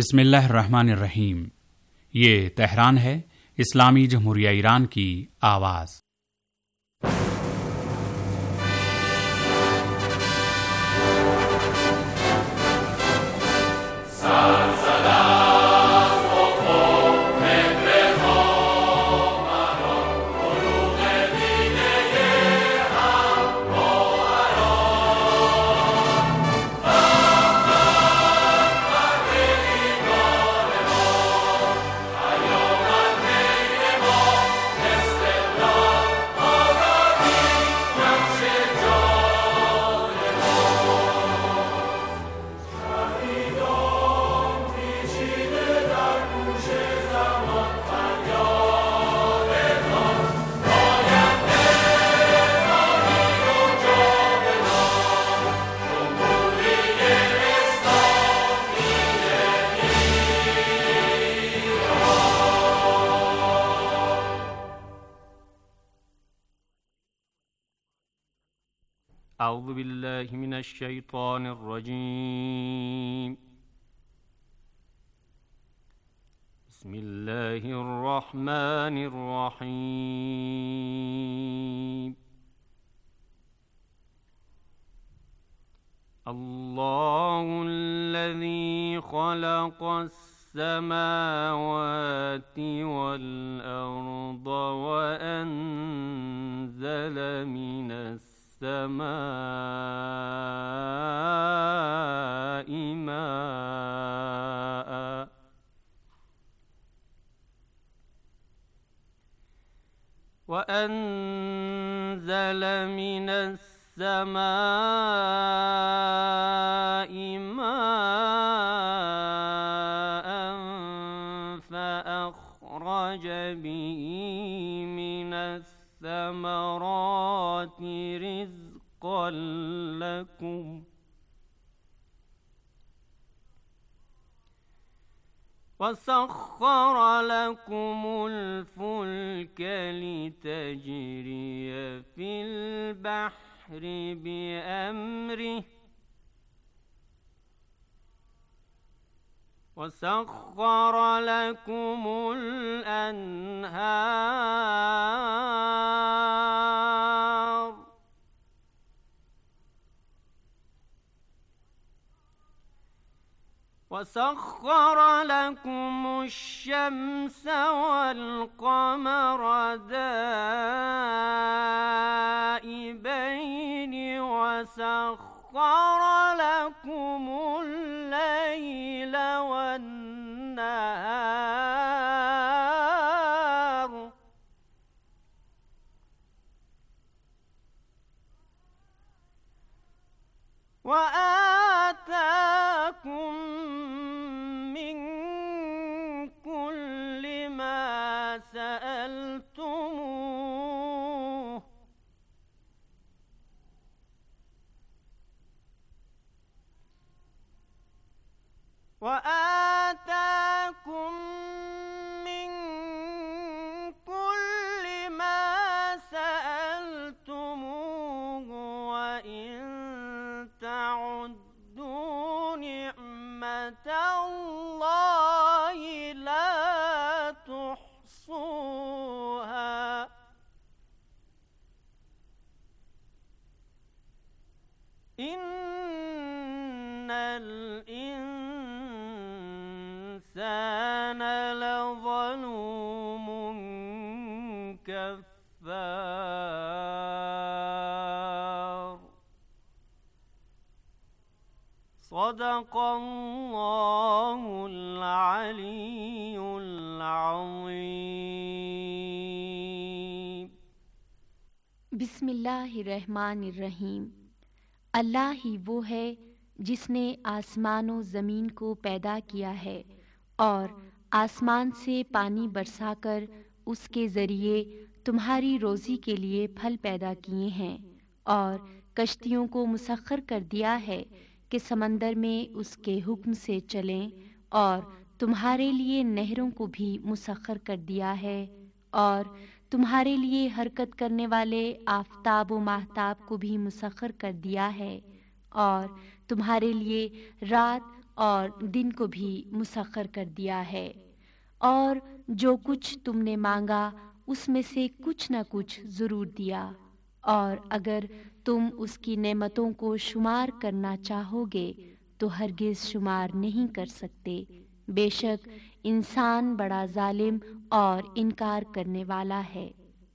बिस्मिल्लाहिर्रहमानिर्रहीम। ये तेहरान है, इस्लामी जमहूरिया ईरान की आवाज़। أعوذ بالله من الشيطان الرجيم. بسم الله الرحمن الرحيم. الله الذي خلق السماوات والأرض وأنزل من السماء ماء وأنزل من السماء ماء فأخرج به من الثمرات رزقا لكم وسخر لكم الفلك لتجري في البحر بأمره وسخر لكم الأنهار وسخر لكم الشمس والقمر دائبين وسخر لكم الليل والنهار وآتاكم من كل ما سألتموه وآتاكم من كل ما سألتموه وإن تعدوا نعمة الله لا تحصوها إن الإنسان لظلوم كفار. صدق الله العلي العظيم. बिस्मिल्लाहिर्रहमानिर्रहीम। अल्लाह ही वो है जिसने आसमान और ज़मीन को पैदा किया है और आसमान से पानी बरसाकर उसके ज़रिए तुम्हारी रोज़ी के लिए फल पैदा किए हैं और कश्तियों को मुसख्खर कर दिया है कि समंदर में उसके हुक्म से चलें और तुम्हारे लिए नहरों को भी मुसख्खर कर दिया है और तुम्हारे लिए हरकत करने वाले आफताब व माहताब को भी मुसख्खर कर दिया है और तुम्हारे लिए रात اور دن کو بھی مسخر کر دیا ہے، اور جو کچھ تم نے مانگا اس میں سے کچھ نہ کچھ ضرور دیا، اور اگر تم اس کی نعمتوں کو شمار کرنا چاہو گے تو ہرگز شمار نہیں کر سکتے۔ بے شک انسان بڑا ظالم اور انکار کرنے والا ہے۔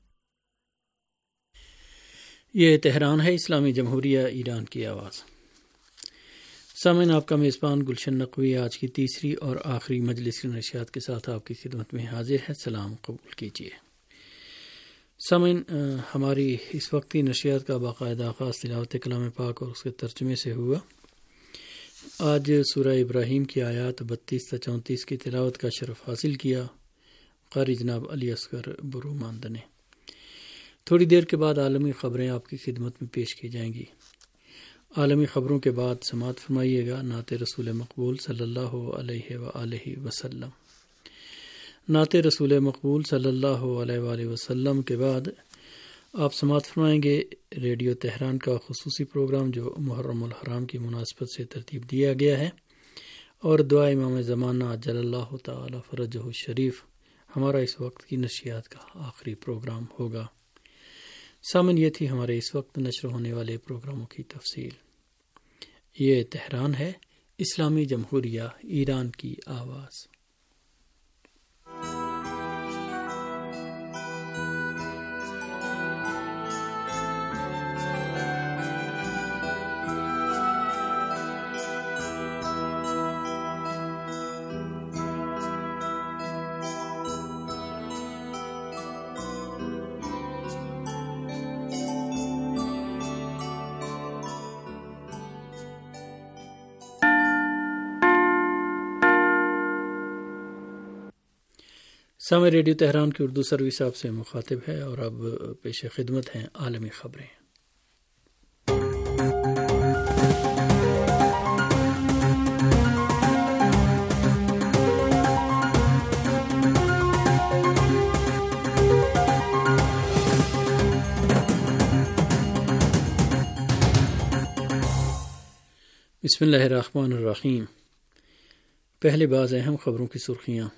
یہ تہران ہے، اسلامی جمہوریہ ایران کی آواز۔ سامعین، آپ کا میزبان گلشن نقوی آج کی تیسری اور آخری مجلس کی نشریات کے ساتھ آپ کی خدمت میں حاضر ہے۔ سلام قبول کیجیے۔ سامعین، ہماری اس وقت کی نشریات کا باقاعدہ آغاز تلاوت کلام پاک اور اس کے ترجمے سے ہوا۔ آج سورہ ابراہیم کی آیات 32 تا 34 کی تلاوت کا شرف حاصل کیا قاری جناب علی اصغر بروماند نے۔ تھوڑی دیر کے بعد عالمی خبریں آپ کی خدمت میں پیش کی جائیں گی۔ عالمی خبروں کے بعد سماعت فرمائیے گا نعت رسول مقبول صلی اللہ علیہ وآلہ وسلم۔ نعت رسول مقبول صلی اللہ علیہ وآلہ وسلم کے بعد آپ سماعت فرمائیں گے ریڈیو تہران کا خصوصی پروگرام جو محرم الحرام کی مناسبت سے ترتیب دیا گیا ہے، اور دعا امام زمانہ جل اللہ تعالی فرجہ الشریف ہمارا اس وقت کی نشریات کا آخری پروگرام ہوگا۔ سامن، یہ تھی ہمارے اس وقت نشر ہونے والے پروگراموں کی تفصیل۔ یہ تہران ہے، اسلامی جمہوریہ ایران کی آواز۔ سامع، ریڈیو تہران کی اردو سروس آپ سے مخاطب ہے، اور اب پیش خدمت ہیں عالمی خبریں۔ بسم اللہ الرحمن الرحیم۔ پہلے بعض اہم خبروں کی سرخیاں۔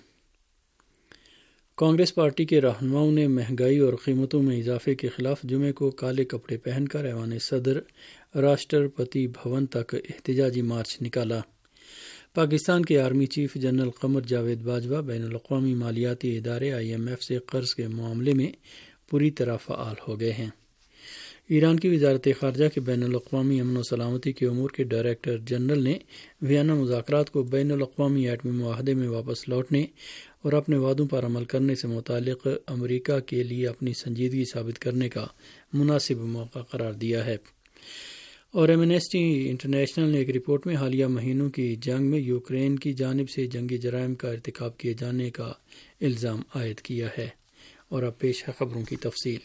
کانگریس پارٹی کے رہنماؤں نے مہنگائی اور قیمتوں میں اضافے کے خلاف جمعے کو کالے کپڑے پہن کر ایوان صدر راشٹرپتی بھون تک احتجاجی مارچ نکالا۔ پاکستان کے army chief general Qamar Javed Bajwa بین الاقوامی مالیاتی ادارے IMF سے قرض کے معاملے میں پوری طرح فعال ہو گئے ہیں۔ ایران کی وزارت خارجہ کے بین الاقوامی امن و سلامتی کے امور کے ڈائریکٹر جنرل نے ویانا مذاکرات کو بین الاقوامی ایٹمی معاہدے میں واپس لوٹنے اور اپنے وعدوں پر عمل کرنے سے متعلق امریکہ کے لیے اپنی سنجیدگی ثابت کرنے کا مناسب موقع قرار دیا ہے۔ اور ایمنسٹی انٹرنیشنل نے ایک رپورٹ میں حالیہ مہینوں کی جنگ میں یوکرین کی جانب سے جنگی جرائم کا ارتکاب کیے جانے کا الزام عائد کیا ہے۔ اور اب پیش ہے خبروں کی تفصیل۔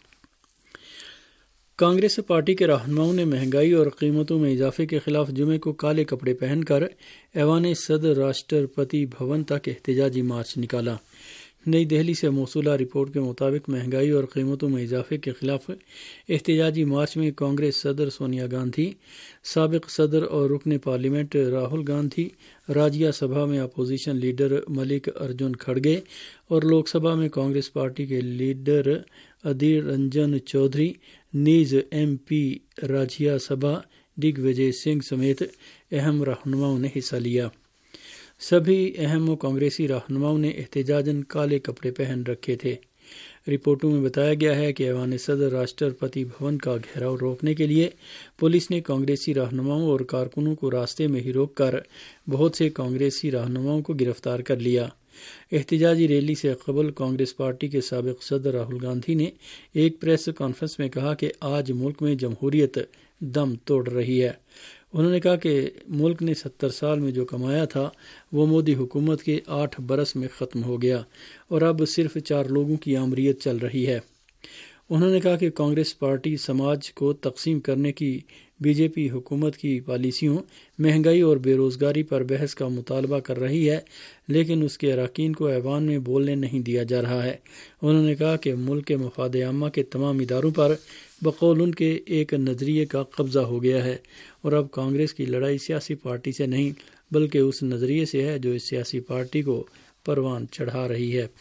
کانگریس پارٹی کے رہنماؤں نے مہنگائی اور قیمتوں میں اضافے کے خلاف جمعے کو کالے کپڑے پہن کر ایوان صدر راشٹرپتی بھون تک احتجاجی مارچ نکالا۔ نئی دہلی سے موصولہ رپورٹ کے مطابق مہنگائی اور قیمتوں میں اضافے کے خلاف احتجاجی مارچ میں کانگریس صدر سونیا گاندھی، سابق صدر اور رکن پارلیمنٹ راہل گاندھی، راجیہ سبھا میں opposition leader Mallikarjun Kharge اور لوک سبھا میں کانگریس پارٹی کے لیڈر ادھیر رنجن چودھری، نیز MP راجیہ سبھا ڈگ وجے سنگھ سمیت اہم رہنماؤں نے حصہ لیا۔ سبھی اہم کانگریسی رہنماؤں نے احتجاجاً کالے کپڑے پہن رکھے تھے۔ رپورٹوں میں بتایا گیا ہے کہ ایوان صدر راشٹرپتی بھون کا گھیراؤ روکنے کے لیے پولیس نے کانگریسی رہنماؤں اور کارکنوں کو راستے میں ہی روک کر بہت سے کانگریسی رہنماؤں کو گرفتار کر لیا۔ احتجاجی ریلی سے قبل کانگریس پارٹی کے سابق صدر راہل گاندھی نے ایک پریس کانفرنس میں کہا کہ آج ملک میں جمہوریت دم توڑ رہی ہے۔ انہوں نے کہا کہ ملک نے 70 سال میں جو کمایا تھا وہ مودی حکومت کے 8 برس میں ختم ہو گیا، اور اب صرف 4 لوگوں کی آمریت چل رہی ہے۔ انہوں نے کہا کہ کانگریس پارٹی سماج کو تقسیم کرنے کی BJP حکومت کی پالیسیوں، مہنگائی اور بے روزگاری پر بحث کا مطالبہ کر رہی ہے، لیکن اس کے اراکین کو ایوان میں بولنے نہیں دیا جا رہا ہے۔ انہوں نے کہا کہ ملک کے مفاد عامہ کے تمام اداروں پر بقول ان کے ایک نظریے کا قبضہ ہو گیا ہے، اور اب کانگریس کی لڑائی سیاسی پارٹی سے نہیں بلکہ اس نظریے سے ہے جو اس سیاسی پارٹی کو پروان چڑھا رہی ہے۔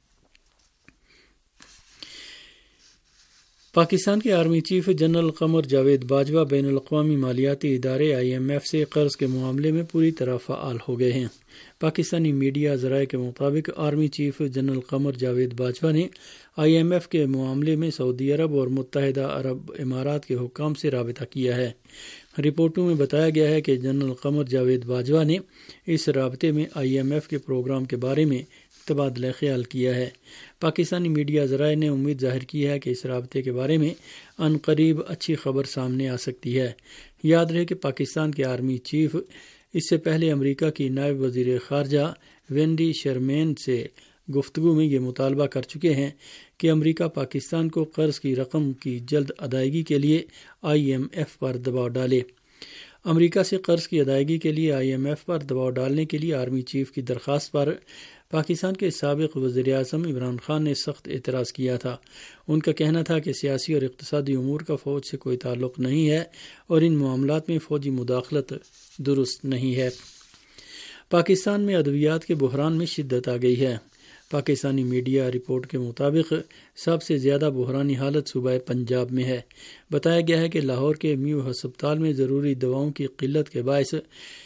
پاکستان کے army chief general Qamar Javed Bajwa بین الاقوامی مالیاتی ادارے IMF سے قرض کے معاملے میں پوری طرح فعال ہو گئے ہیں۔ پاکستانی میڈیا ذرائع کے مطابق army chief general Qamar Javed Bajwa نے IMF کے معاملے میں سعودی عرب اور متحدہ عرب امارات کے حکام سے رابطہ کیا ہے۔ رپورٹوں میں بتایا گیا ہے کہ جنرل قمر جاوید باجوہ نے اس رابطے میں IMF کے پروگرام کے بارے میں تبادلہ خیال کیا ہے۔ پاکستانی میڈیا ذرائع نے امید ظاہر کی ہے کہ اس رابطے کے بارے میں عنقریب اچھی خبر سامنے آ سکتی ہے۔ یاد رہے کہ پاکستان کے آرمی چیف اس سے پہلے امریکہ کی نائب وزیر خارجہ وینڈی شرمین سے گفتگو میں یہ مطالبہ کر چکے ہیں کہ امریکہ پاکستان کو قرض کی رقم کی جلد ادائیگی کے لیے IMF پر دباؤ ڈالے۔ امریکہ سے قرض کی ادائیگی کے لیے IMF پر دباؤ ڈالنے کے لیے آرمی چیف کی درخواست پر پاکستان کے سابق وزیر اعظم عمران خان نے سخت اعتراض کیا تھا۔ ان کا کہنا تھا کہ سیاسی اور اقتصادی امور کا فوج سے کوئی تعلق نہیں ہے اور ان معاملات میں فوجی مداخلت درست نہیں ہے۔ پاکستان میں ادویات کے بحران میں شدت آ گئی ہے۔ پاکستانی میڈیا رپورٹ کے مطابق سب سے زیادہ بحرانی حالت صوبہ پنجاب میں ہے۔ بتایا گیا ہے کہ لاہور کے میو ہسپتال میں ضروری دواؤں کی قلت کے باعث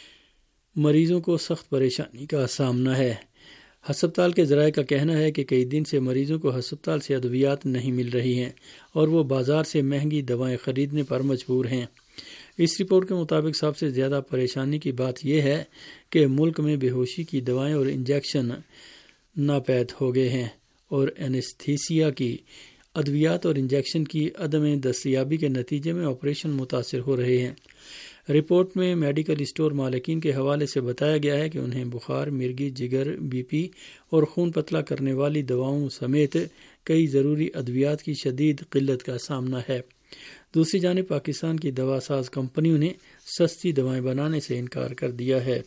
مریضوں کو سخت پریشانی کا سامنا ہے۔ ہسپتال کے ذرائع کا کہنا ہے کہ کئی دن سے مریضوں کو ہسپتال سے ادویات نہیں مل رہی ہیں اور وہ بازار سے مہنگی دوائیں خریدنے پر مجبور ہیں۔ اس رپورٹ کے مطابق سب سے زیادہ پریشانی کی بات یہ ہے کہ ملک میں بے ہوشی کی دوائیں اور انجیکشن ناپید ہو گئے ہیں اور اینستھیسیا کی ادویات اور انجیکشن کی عدم دستیابی کے نتیجے میں آپریشن متاثر ہو رہے ہیں۔ رپورٹ میں میڈیکل اسٹور مالکین کے حوالے سے بتایا گیا ہے کہ انہیں بخار، مرگی، جگر، BP اور خون پتلا کرنے والی دواؤں سمیت کئی ضروری ادویات کی شدید قلت کا سامنا ہے۔ دوسری جانب پاکستان کی دوا ساز کمپنیوں نے سستی دوائیں بنانے سے انکار کر دیا ہے۔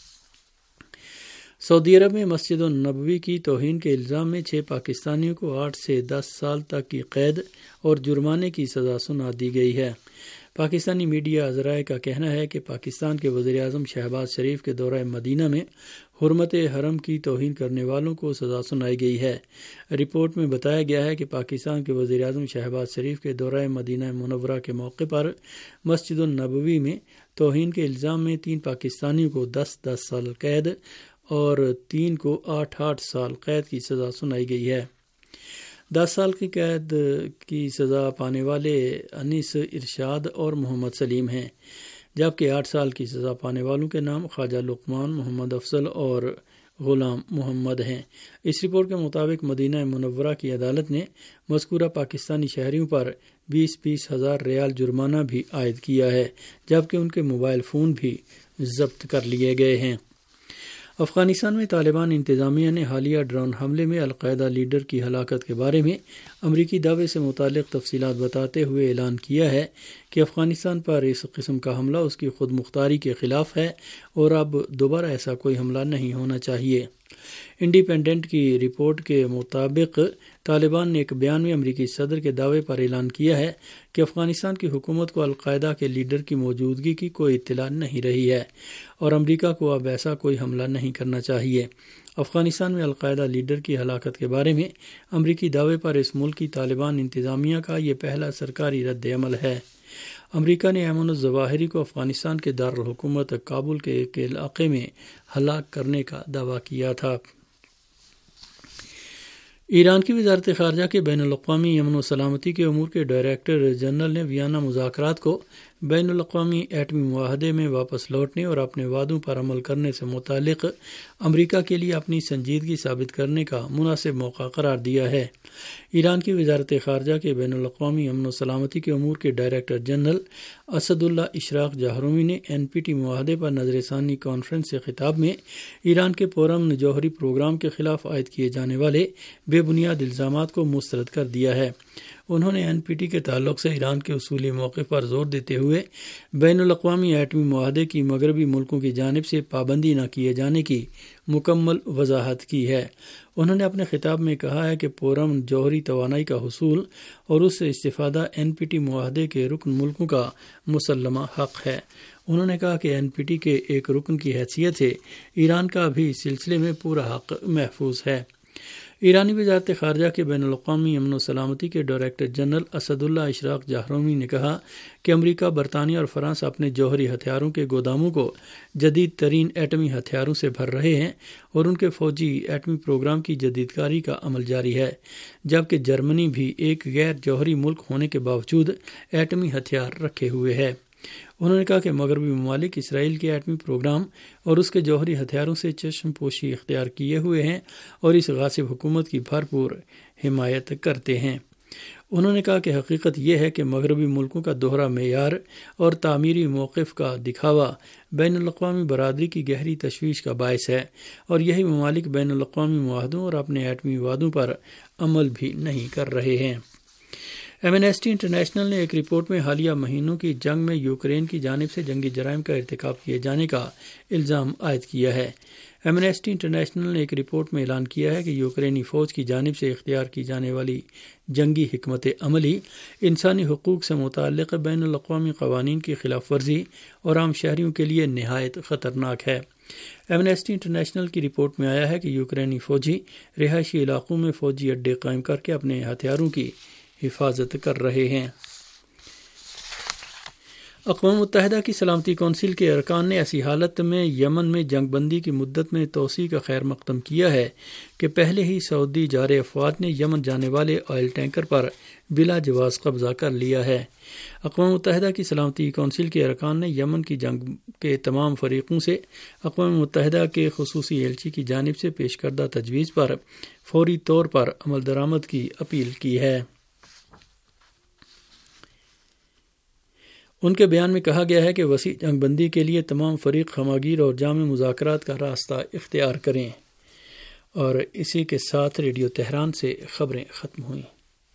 سعودی عرب میں مسجد النبوی کی توہین کے الزام میں 6 پاکستانیوں کو 8 سے 10 سال تک کی قید اور جرمانے کی سزا سنا دی گئی ہے۔ پاکستانی میڈیا ذرائع کا کہنا ہے کہ پاکستان کے وزیر اعظم شہباز شریف کے دورہ مدینہ میں حرمت حرم کی توہین کرنے والوں کو سزا سنائی گئی ہے۔ رپورٹ میں بتایا گیا ہے کہ پاکستان کے وزیر اعظم شہباز شریف کے دورہ مدینہ منورہ کے موقع پر مسجد النبوی میں توہین کے الزام میں 3 پاکستانیوں کو 10 سال قید اور 3 کو 8 سال قید کی سزا سنائی گئی ہے۔ 10 سال کی قید کی سزا پانے والے انیس ارشاد اور محمد سلیم ہیں، جبکہ 8 سال کی سزا پانے والوں کے نام خواجہ لقمان، محمد افضل اور غلام محمد ہیں۔ اس رپورٹ کے مطابق مدینہ منورہ کی عدالت نے مذکورہ پاکستانی شہریوں پر 20 ہزار ریال جرمانہ بھی عائد کیا ہے، جبکہ ان کے موبائل فون بھی ضبط کر لیے گئے ہیں۔ افغانستان میں طالبان انتظامیہ نے حالیہ ڈرون حملے میں القاعدہ لیڈر کی ہلاکت کے بارے میں امریکی دعوے سے متعلق تفصیلات بتاتے ہوئے اعلان کیا ہے کہ افغانستان پر اس قسم کا حملہ اس کی خود مختاری کے خلاف ہے اور اب دوبارہ ایسا کوئی حملہ نہیں ہونا چاہیے۔ انڈیپینڈنٹ کی رپورٹ کے مطابق طالبان نے ایک بیان میں امریکی صدر کے دعوے پر اعلان کیا ہے کہ افغانستان کی حکومت کو القاعدہ کے لیڈر کی موجودگی کی کوئی اطلاع نہیں رہی ہے اور امریکہ کو اب ایسا کوئی حملہ نہیں کرنا چاہیے۔ افغانستان میں القاعدہ لیڈر کی ہلاکت کے بارے میں امریکی دعوے پر اس ملک کی طالبان انتظامیہ کا یہ پہلا سرکاری رد عمل ہے۔ امریکہ نے ایمن الظواہری کو افغانستان کے دارالحکومت کابل کے ایک علاقے میں ہلاک کرنے کا دعویٰ کیا تھا۔ ایران کی وزارت خارجہ کے بین الاقوامی امن و سلامتی کے امور کے ڈائریکٹر جنرل نے ویانا مذاکرات کو بین الاقوامی ایٹمی معاہدے میں واپس لوٹنے اور اپنے وعدوں پر عمل کرنے سے متعلق امریکہ کے لیے اپنی سنجیدگی ثابت کرنے کا مناسب موقع قرار دیا ہے۔ ایران کی وزارت خارجہ کے بین الاقوامی امن و سلامتی کے امور کے ڈائریکٹر جنرل اسد اللہ اشراق جہرومی نے NPT معاہدے پر نظر ثانی کانفرنس سے خطاب میں ایران کے پرامن جوہری پروگرام کے خلاف عائد کیے جانے والے بے بنیاد الزامات کو مسترد کر دیا ہے۔ انہوں نے NPT کے تعلق سے ایران کے اصولی موقف پر زور دیتے ہوئے بین الاقوامی ایٹمی معاہدے کی مغربی ملکوں کی جانب سے پابندی نہ کیے جانے کی مکمل وضاحت کی ہے۔ انہوں نے اپنے خطاب میں کہا ہے کہ پرامن جوہری توانائی کا حصول اور اس سے استفادہ NPT معاہدے کے رکن ملکوں کا مسلمہ حق ہے۔ انہوں نے کہا کہ NPT کے ایک رکن کی حیثیت سے ایران کا بھی اس سلسلے میں پورا حق محفوظ ہے۔ ایرانی وزارت خارجہ کے بین الاقوامی امن و سلامتی کے ڈائریکٹر جنرل اسد اللہ اشراق جہرومی نے کہا کہ امریکہ، برطانیہ اور فرانس اپنے جوہری ہتھیاروں کے گوداموں کو جدید ترین ایٹمی ہتھیاروں سے بھر رہے ہیں اور ان کے فوجی ایٹمی پروگرام کی جدید کاری کا عمل جاری ہے، جبکہ جرمنی بھی ایک غیر جوہری ملک ہونے کے باوجود ایٹمی ہتھیار رکھے ہوئے ہے۔ انہوں نے کہا کہ مغربی ممالک اسرائیل کے ایٹمی پروگرام اور اس کے جوہری ہتھیاروں سے چشم پوشی اختیار کیے ہوئے ہیں اور اس غاصب حکومت کی بھرپور حمایت کرتے ہیں۔ انہوں نے کہا کہ حقیقت یہ ہے کہ مغربی ملکوں کا دوہرا معیار اور تعمیری موقف کا دکھاوا بین الاقوامی برادری کی گہری تشویش کا باعث ہے، اور یہی ممالک بین الاقوامی معاہدوں اور اپنے ایٹمی وعدوں پر عمل بھی نہیں کر رہے ہیں۔ ایمنسٹی انٹرنیشنل نے ایک رپورٹ میں حالیہ مہینوں کی جنگ میں یوکرین کی جانب سے جنگی جرائم کا ارتکاب کیے جانے کا الزام عائد کیا ہے۔ ایمنسٹی انٹرنیشنل نے ایک رپورٹ میں اعلان کیا ہے کہ یوکرینی فوج کی جانب سے اختیار کی جانے والی جنگی حکمت عملی انسانی حقوق سے متعلق بین الاقوامی قوانین کی خلاف ورزی اور عام شہریوں کے لیے نہایت خطرناک ہے۔ ایمنسٹی انٹرنیشنل کی رپورٹ میں آیا ہے کہ یوکرینی فوجی رہائشی علاقوں میں فوجی اڈے قائم کر کے اپنے ہتھیاروں کی حفاظت کر رہے ہیں۔ اقوام متحدہ کی سلامتی کونسل کے ارکان نے ایسی حالت میں یمن میں جنگ بندی کی مدت میں توسیع کا خیر مقدم کیا ہے کہ پہلے ہی سعودی جارے افواج نے یمن جانے والے آئل ٹینکر پر بلا جواز قبضہ کر لیا ہے۔ اقوام متحدہ کی سلامتی کونسل کے ارکان نے یمن کی جنگ کے تمام فریقوں سے اقوام متحدہ کے خصوصی ایلچی کی جانب سے پیش کردہ تجویز پر فوری طور پر عمل درآمد کی اپیل کی ہے۔ ان کے بیان میں کہا گیا ہے کہ وسیع جنگ بندی کے لیے تمام فریق ہماگیر اور جامع مذاکرات کا راستہ اختیار کریں۔ اور اسی کے ساتھ ریڈیو تہران سے خبریں ختم ہوئیں۔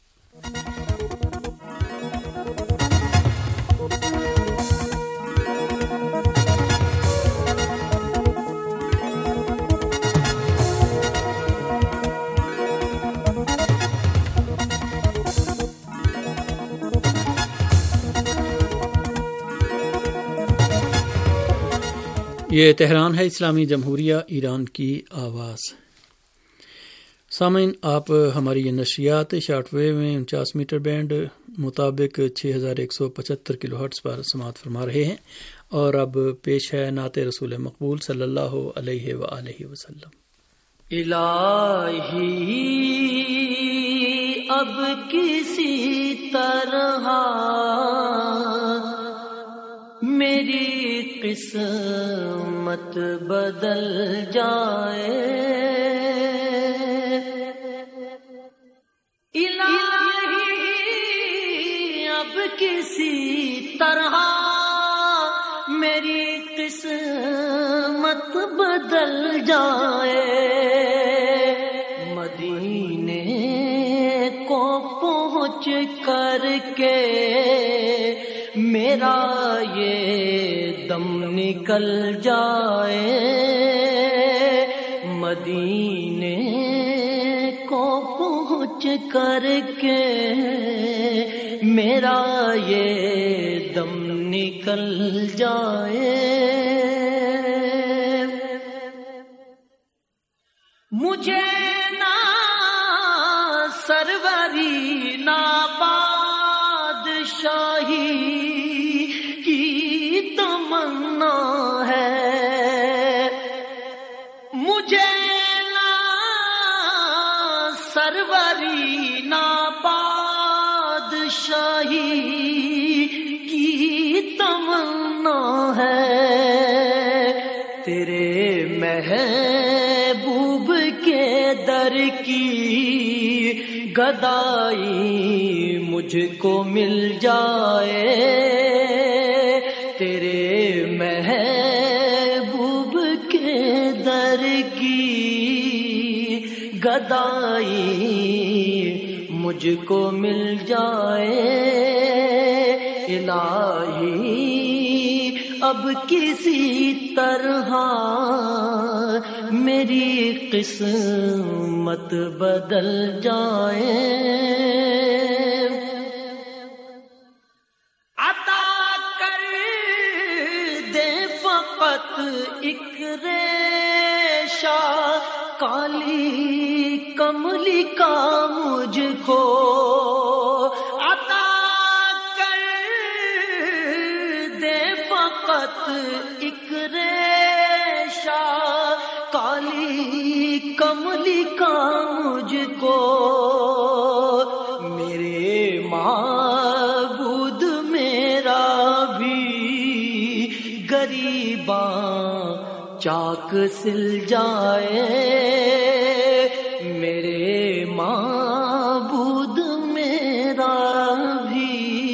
یہ تہران ہے، اسلامی جمہوریہ ایران کی آواز۔ سامعین، آپ ہماری یہ نشریات شارٹ ویو میں 49 میٹر بینڈ مطابق 6175 کلو ہرٹز پر سماعت فرما رہے ہیں، اور اب پیش ہے نعت رسول مقبول صلی اللہ علیہ وآلہ وسلم۔ الہی اب کسی طرح میری قسمت بدل جائے، الہی اب کسی طرح میری قسمت بدل جائے، مدینے کو پہنچ کر کے میرا یہ دم نکل جائے، مدینے کو پہنچ کر کے میرا یہ دم نکل جائے، مجھے نہ سروری نہ بادشاہی کی تمنا ہے، مجھے نہ سروری نہ بادشاہی کی تمنا ہے، تیرے محبوب کے در کی گدائی مجھ کو مل جائے، تیرے محبوب کے در کی گدائی مجھ کو مل جائے، الہی اب کسی طرح میری قسمت بدل جائے، عطا کر ریشہ کالی کملی کا مجھ کو عطا کر دے، فقط ایک ریشہ کالی کملی کا مجھ کو، میرے معبود میرا بھی غریباں چاک سل جائے، میرے معبود میرا بھی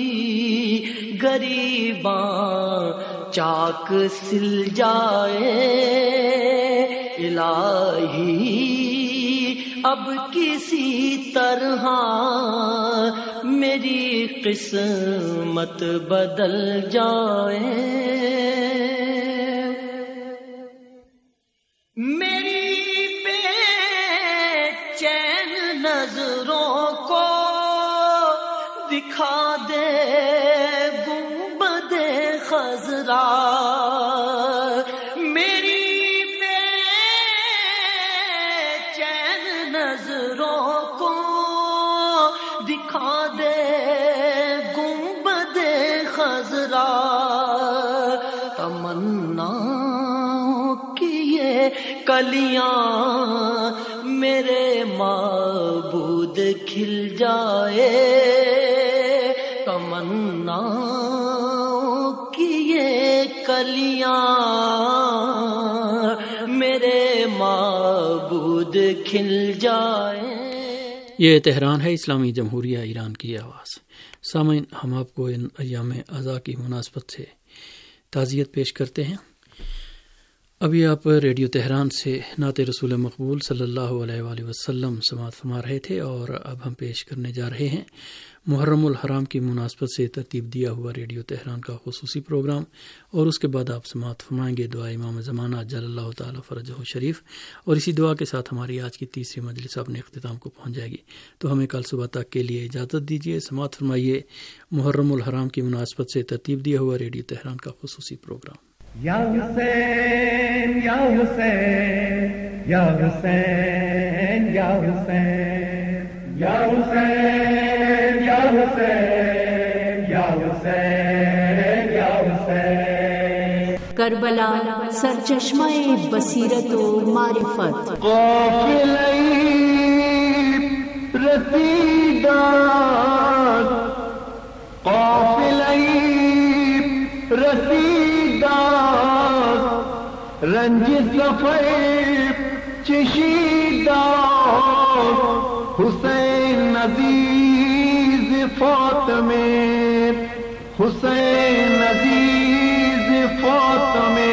غریباں چاک سل جائے، الہی اب کسی طرح میری قسمت بدل جائے، میری بے چین نظروں کو دکھا دے گنبد خضرا، میری بے چین نظروں کو دکھا دے گنبد خضرا، تمنا کلیاں میرے معبود کھل جائے، تمنا کی یہ کلیاں میرے معبود کھل جائے۔ یہ تہران ہے، اسلامی جمہوریہ ایران کی آواز۔ سامعین، ہم آپ کو ان ایام اضحیٰ کی مناسبت سے تعزیت پیش کرتے ہیں۔ ابھی آپ ریڈیو تہران سے نعت رسول مقبول صلی اللہ علیہ وآلہ وسلم سماعت فرما رہے تھے، اور اب ہم پیش کرنے جا رہے ہیں محرم الحرام کی مناسبت سے ترتیب دیا ہوا ریڈیو تہران کا خصوصی پروگرام، اور اس کے بعد آپ سماعت فرمائیں گے دعا امام زمانہ جل اللہ تعالی فرجہ شریف، اور اسی دعا کے ساتھ ہماری آج کی تیسری مجلس اپنے اختتام کو پہنچ جائے گی۔ تو ہمیں کل صبح تک کے لیے اجازت دیجیے، سماعت فرمائیے محرم الحرام کی مناسبت سے ترتیب دیا ہوا ریڈیو تہران کا خصوصی پروگرام۔ یا حسین یا حسین یا حسین یا حسین یا حسین یا حسین یا حسین یا حسین، کربلا سرچشمہ بصیرت و معرفت، قافلہ رسیدات، قافلہ رسیدات، رنج سفر چشیدہ، حسین عزیز فاطمے، حسین عزیز فاطمے۔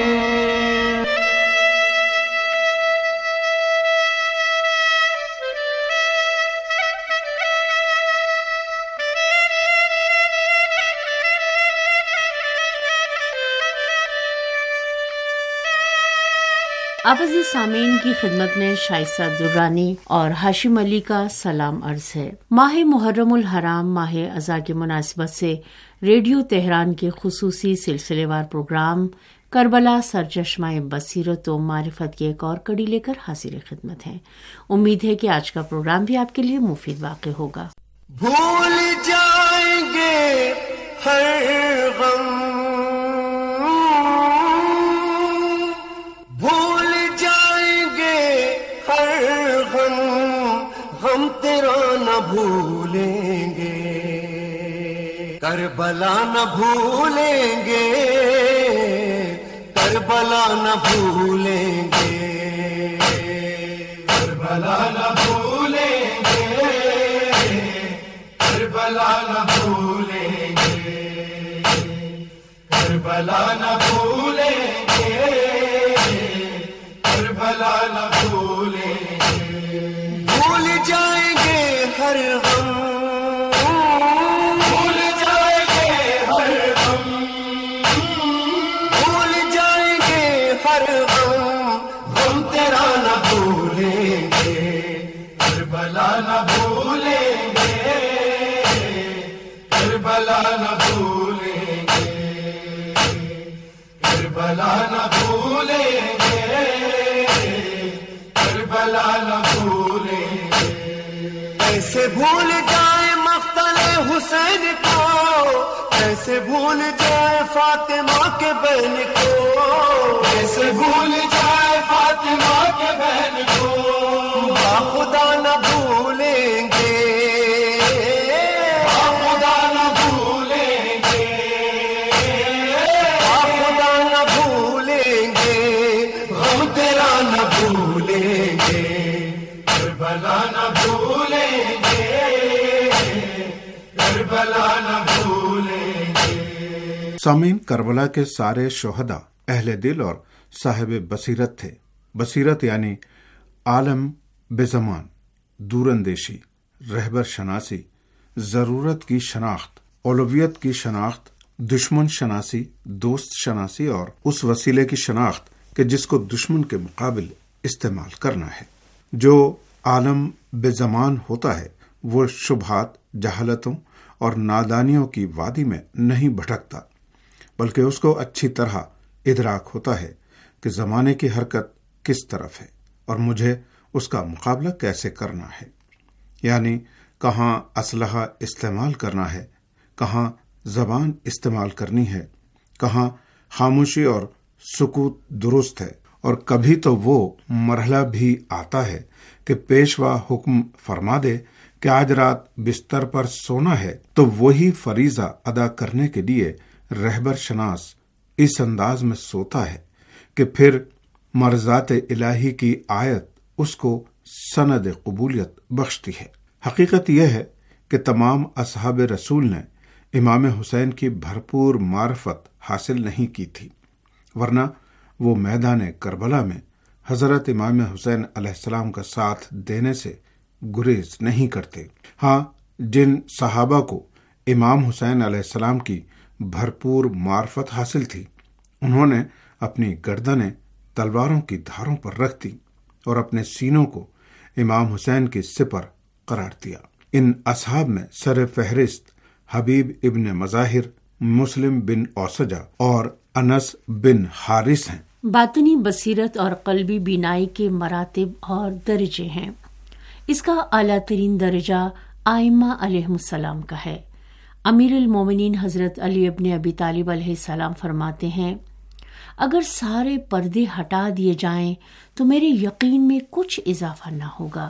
اب عزیز سامعین کی خدمت میں شائستہ درانی اور ہاشم علی کا سلام عرض ہے۔ ماہ محرم الحرام ماہ اضحیٰ کی مناسبت سے ریڈیو تہران کے خصوصی سلسلے وار پروگرام کربلا سرچشمہ بصیرت و معرفت کی ایک اور کڑی لے کر حاضر خدمت ہیں۔ امید ہے کہ آج کا پروگرام بھی آپ کے لیے مفید واقع ہوگا۔ بھول جائیں گے ہر غم، بھول جائیں گے ہر غم، غم تیرا نہ بھولیں گے، کربلا نہ بھولیں گے، کربلا نہ بھولیں گے، کربلا نہ بھولیں گے، کربلا نہ بھولیں گے، کربلا نہ بھولیں گے، کربلا نہ بھولیں گے، بھول جائیں گے ہر غم، بھول جائیں گے ہر غم، بھول جائیں گے ہر غم، غم تیرا نہ بھولیں گے، کربلا نہ بھولیں گے، کربلا نہ بھولیں گے، کربلا نہ بھولیں گے، کیسے بھول جائے مقتل حسین کو، کیسے بھول جائے فاطمہ کے بہن کو، کیسے بھول جائے فاطمہ کے بہن کو، خدا نہ بھولیں گے، خدا نہ بھولیں گے، خدا نہ بھولیں گے، غم تیرا نہ بھولیں گے، کربلا نہ بھولیں گے، کربلا نہ بھولیں گے۔ سامعین، کربلا کے سارے شہداء اہل دل اور صاحب بصیرت تھے۔ بصیرت یعنی عالم بزمان، دور اندیشی، رہبر شناسی، ضرورت کی شناخت، اولویت کی شناخت، دشمن شناسی، دوست شناسی اور اس وسیلے کی شناخت کہ جس کو دشمن کے مقابل استعمال کرنا ہے۔ جو عالم بزمان ہوتا ہے وہ شبہات، جہالتوں اور نادانیوں کی وادی میں نہیں بھٹکتا، بلکہ اس کو اچھی طرح ادراک ہوتا ہے کہ زمانے کی حرکت کس طرف ہے اور مجھے اس کا مقابلہ کیسے کرنا ہے، یعنی کہاں اسلحہ استعمال کرنا ہے، کہاں زبان استعمال کرنی ہے، کہاں خاموشی اور سکوت درست ہے۔ اور کبھی تو وہ مرحلہ بھی آتا ہے کہ پیشوا حکم فرما دے کہ آج رات بستر پر سونا ہے، تو وہی فریضہ ادا کرنے کے لیے رہبر شناس اس انداز میں سوتا ہے کہ پھر مرضات الہی کی آیت اس کو سند قبولیت بخشتی ہے۔ حقیقت یہ ہے کہ تمام اصحاب رسول نے امام حسین کی بھرپور معرفت حاصل نہیں کی تھی، ورنہ وہ میدان کربلا میں حضرت امام حسین علیہ السلام کا ساتھ دینے سے گریز نہیں کرتے۔ ہاں، جن صحابہ کو امام حسین علیہ السلام کی بھرپور معرفت حاصل تھی، انہوں نے اپنی گردنیں تلواروں کی دھاروں پر رکھ دی اور اپنے سینوں کو امام حسین کی سپر قرار دیا۔ ان اصحاب میں سر فہرست حبیب ابن مظاہر، مسلم بن اوسجہ اور انس بن حارث ہیں۔ باطنی بصیرت اور قلبی بینائی کے مراتب اور درجے ہیں۔ اس کا اعلیٰ ترین درجہ ائمہ علیہم السلام کا ہے۔ امیر المومنین حضرت علی ابن ابی طالب علیہ السلام فرماتے ہیں، اگر سارے پردے ہٹا دیے جائیں تو میرے یقین میں کچھ اضافہ نہ ہوگا۔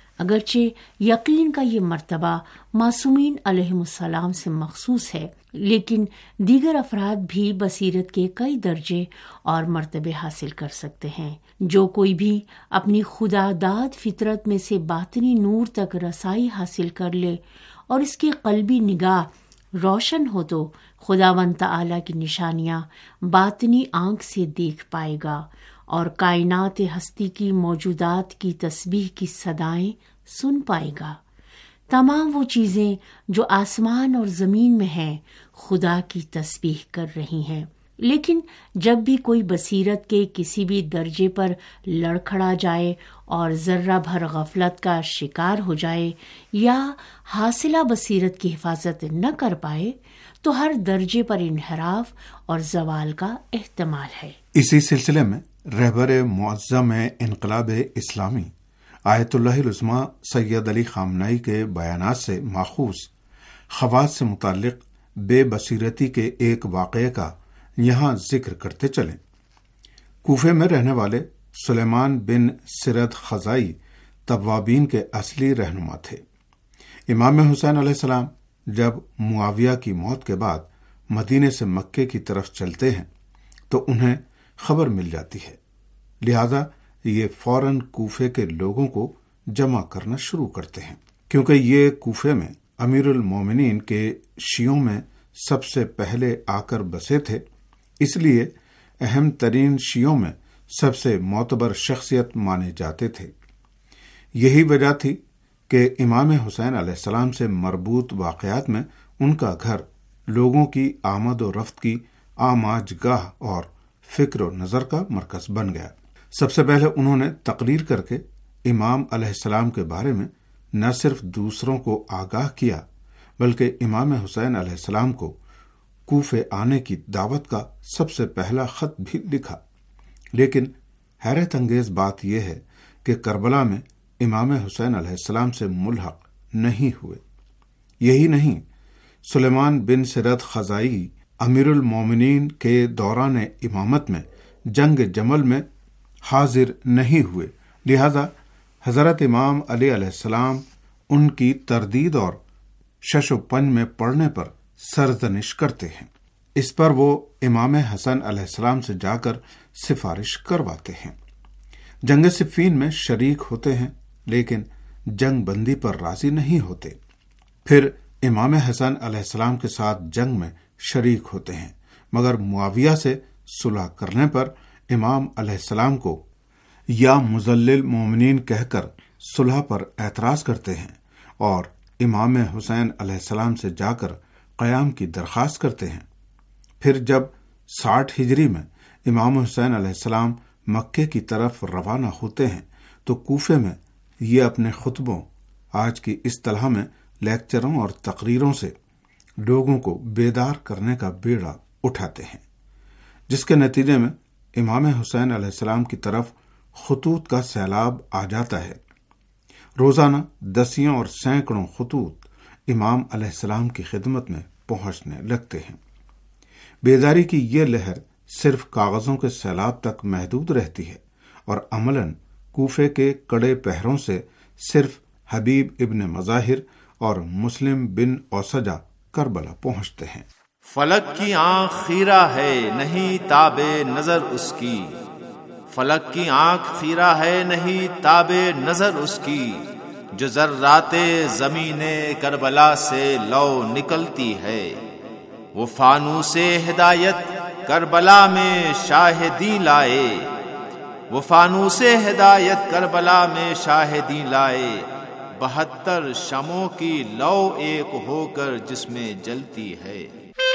اگرچہ یقین کا یہ مرتبہ معصومین علیہم السلام سے مخصوص ہے، لیکن دیگر افراد بھی بصیرت کے کئی درجے اور مرتبے حاصل کر سکتے ہیں۔ جو کوئی بھی اپنی خدا داد فطرت میں سے باطنی نور تک رسائی حاصل کر لے اور اس کی قلبی نگاہ روشن ہو تو خداوند تعالی کی نشانیاں باطنی آنکھ سے دیکھ پائے گا اور کائنات ہستی کی موجودات کی تسبیح کی صدائیں سن پائے گا۔ تمام وہ چیزیں جو آسمان اور زمین میں ہیں خدا کی تسبیح کر رہی ہیں، لیکن جب بھی کوئی بصیرت کے کسی بھی درجے پر لڑکھڑا جائے اور ذرہ بھر غفلت کا شکار ہو جائے یا حاصلہ بصیرت کی حفاظت نہ کر پائے تو ہر درجے پر انحراف اور زوال کا احتمال ہے۔ اسی سلسلے میں رہبر معظم انقلاب اسلامی آیت اللہ العظمیٰ سید علی خامنہئی کے بیانات سے ماخوذ خواص سے متعلق بے بصیرتی کے ایک واقعے کا یہاں ذکر کرتے چلیں۔ کوفے میں رہنے والے سلیمان بن سرد خزائی توابین کے اصلی رہنما تھے۔ امام حسین علیہ السلام جب معاویہ کی موت کے بعد مدینے سے مکے کی طرف چلتے ہیں تو انہیں خبر مل جاتی ہے، لہذا یہ فوراً کوفے کے لوگوں کو جمع کرنا شروع کرتے ہیں۔ کیونکہ یہ کوفے میں امیر المومنین کے شیعوں میں سب سے پہلے آ کر بسے تھے، اس لیے اہم ترین شیعوں میں سب سے معتبر شخصیت مانے جاتے تھے۔ یہی وجہ تھی کہ امام حسین علیہ السلام سے مربوط واقعات میں ان کا گھر لوگوں کی آمد و رفت کی آماج گاہ اور فکر و نظر کا مرکز بن گیا۔ سب سے پہلے انہوں نے تقریر کر کے امام علیہ السلام کے بارے میں نہ صرف دوسروں کو آگاہ کیا بلکہ امام حسین علیہ السلام کو کوفے آنے کی دعوت کا سب سے پہلا خط بھی لکھا۔ لیکن حیرت انگیز بات یہ ہے کہ کربلا میں امام حسین علیہ السلام سے ملحق نہیں ہوئے۔ یہی نہیں، سلیمان بن سرد خزائی امیر المومنین کے دوران امامت میں جنگ جمل میں حاضر نہیں ہوئے، لہذا حضرت امام علی علیہ السلام ان کی تردید اور شش و پنج میں پڑھنے پر سرزنش کرتے ہیں۔ اس پر وہ امام حسن علیہ السلام سے جا کر سفارش کرواتے ہیں، جنگ صفین میں شریک ہوتے ہیں، لیکن جنگ بندی پر راضی نہیں ہوتے۔ پھر امام حسن علیہ السلام کے ساتھ جنگ میں شریک ہوتے ہیں، مگر معاویہ سے صلح کرنے پر امام علیہ السلام کو یا مذلل مومنین کہہ کر صلح پر اعتراض کرتے ہیں اور امام حسین علیہ السلام سے جا کر قیام کی درخواست کرتے ہیں۔ پھر جب 60 ہجری میں امام حسین علیہ السلام مکے کی طرف روانہ ہوتے ہیں تو کوفے میں یہ اپنے خطبوں، آج کی اصطلاح میں لیکچروں اور تقریروں سے لوگوں کو بیدار کرنے کا بیڑا اٹھاتے ہیں، جس کے نتیجے میں امام حسین علیہ السلام کی طرف خطوط کا سیلاب آ جاتا ہے۔ روزانہ دسیوں اور سینکڑوں خطوط امام علیہ السلام کی خدمت میں پہنچنے لگتے ہیں۔ بیداری کی یہ لہر صرف کاغذوں کے سیلاب تک محدود رہتی ہے اور عملاً کوفے کے کڑے پہروں سے صرف حبیب ابن مظاہر اور مسلم بن اوسجا کربلا پہنچتے ہیں۔ فلک کی آنکھ خیرہ ہے نہیں تاب نظر اس کی، فلک کی آنکھ خیرہ ہے نہیں تاب نظر اس کی، جو ذرات زمین کربلا سے لو نکلتی ہے، وہ فانوس ہدایت کربلا میں شاہدی لائے، وہ فانوس ہدایت کربلا میں شاہدی لائے، 72 شمعوں کی لو ایک ہو کر جس میں جلتی ہے۔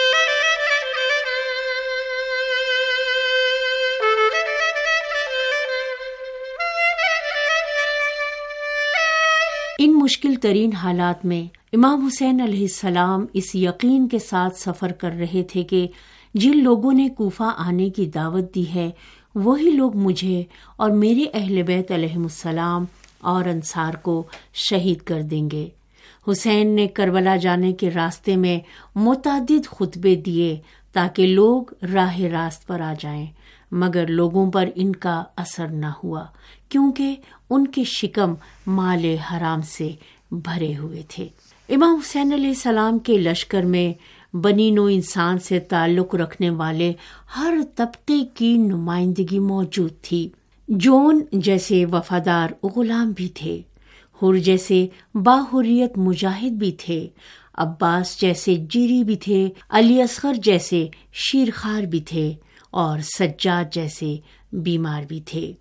ان مشکل ترین حالات میں امام حسین علیہ السلام اس یقین کے ساتھ سفر کر رہے تھے کہ جن لوگوں نے کوفہ آنے کی دعوت دی ہے وہی لوگ مجھے اور میرے اہل بیت علیہم السلام اور انصار کو شہید کر دیں گے۔ حسین نے کربلا جانے کے راستے میں متعدد خطبے دیے تاکہ لوگ راہ راست پر آ جائیں، مگر لوگوں پر ان کا اثر نہ ہوا، کیونکہ ان کے شکم مال حرام سے بھرے ہوئے تھے۔ امام حسین علیہ السلام کے لشکر میں بنی نوع انسان سے تعلق رکھنے والے ہر طبقے کی نمائندگی موجود تھی۔ جون جیسے وفادار غلام بھی تھے، حر جیسے باحریت مجاہد بھی تھے، عباس جیسے جیری بھی تھے، علی اصغر جیسے شیرخوار بھی تھے، اور سجاد جیسے بیمار بھی تھے۔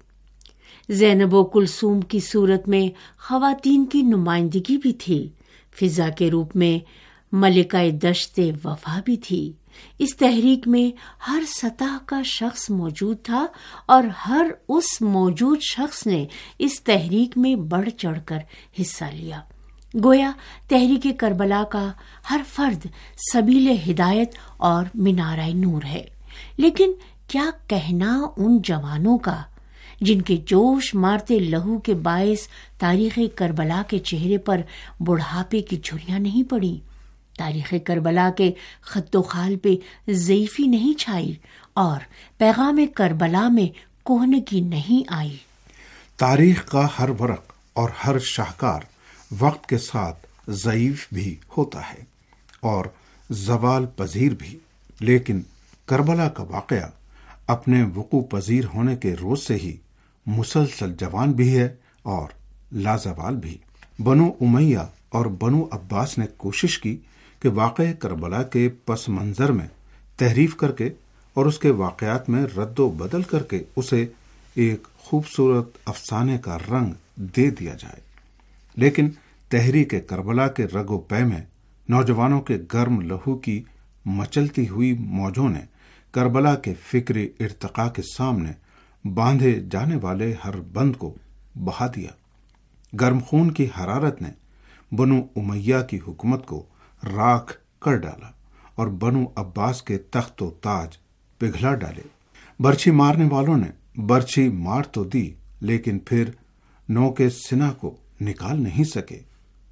زینب و کلثوم کی صورت میں خواتین کی نمائندگی بھی تھی، فضا کے روپ میں ملکہ دشت وفا بھی تھی۔ اس تحریک میں ہر سطح کا شخص موجود تھا اور ہر اس موجود شخص نے اس تحریک میں بڑھ چڑھ کر حصہ لیا۔ گویا تحریک کربلا کا ہر فرد سبیل ہدایت اور مینارہ نور ہے۔ لیکن کیا کہنا ان جوانوں کا جن کے جوش مارتے لہو کے باعث تاریخ کربلا کے چہرے پر بڑھاپے کی جھریاں نہیں پڑی، تاریخ کربلا کے خط و خال پہ ضعیفی نہیں چھائی اور پیغام کربلا میں کہنگی نہیں آئی۔ تاریخ کا ہر ورق اور ہر شاہکار وقت کے ساتھ ضعیف بھی ہوتا ہے اور زوال پذیر بھی، لیکن کربلا کا واقعہ اپنے وقوع پذیر ہونے کے روز سے ہی مسلسل جوان بھی ہے اور لازوال بھی۔ بنو امیہ اور بنو عباس نے کوشش کی کہ واقعہ کربلا کے پس منظر میں تحریف کر کے اور اس کے واقعات میں رد و بدل کر کے اسے ایک خوبصورت افسانے کا رنگ دے دیا جائے، لیکن تحریک کربلا کے رگ و پے میں نوجوانوں کے گرم لہو کی مچلتی ہوئی موجوں نے کربلا کے فکری ارتقاء کے سامنے باندھے جانے والے ہر بند کو بہا دیا۔ گرم خون کی حرارت نے بنو امیہ کی حکومت کو راکھ کر ڈالا اور بنو عباس کے تخت و تاج پگھلا ڈالے۔ برچھی مارنے والوں نے برچھی مار تو دی، لیکن پھر نو کے سنہ کو نکال نہیں سکے۔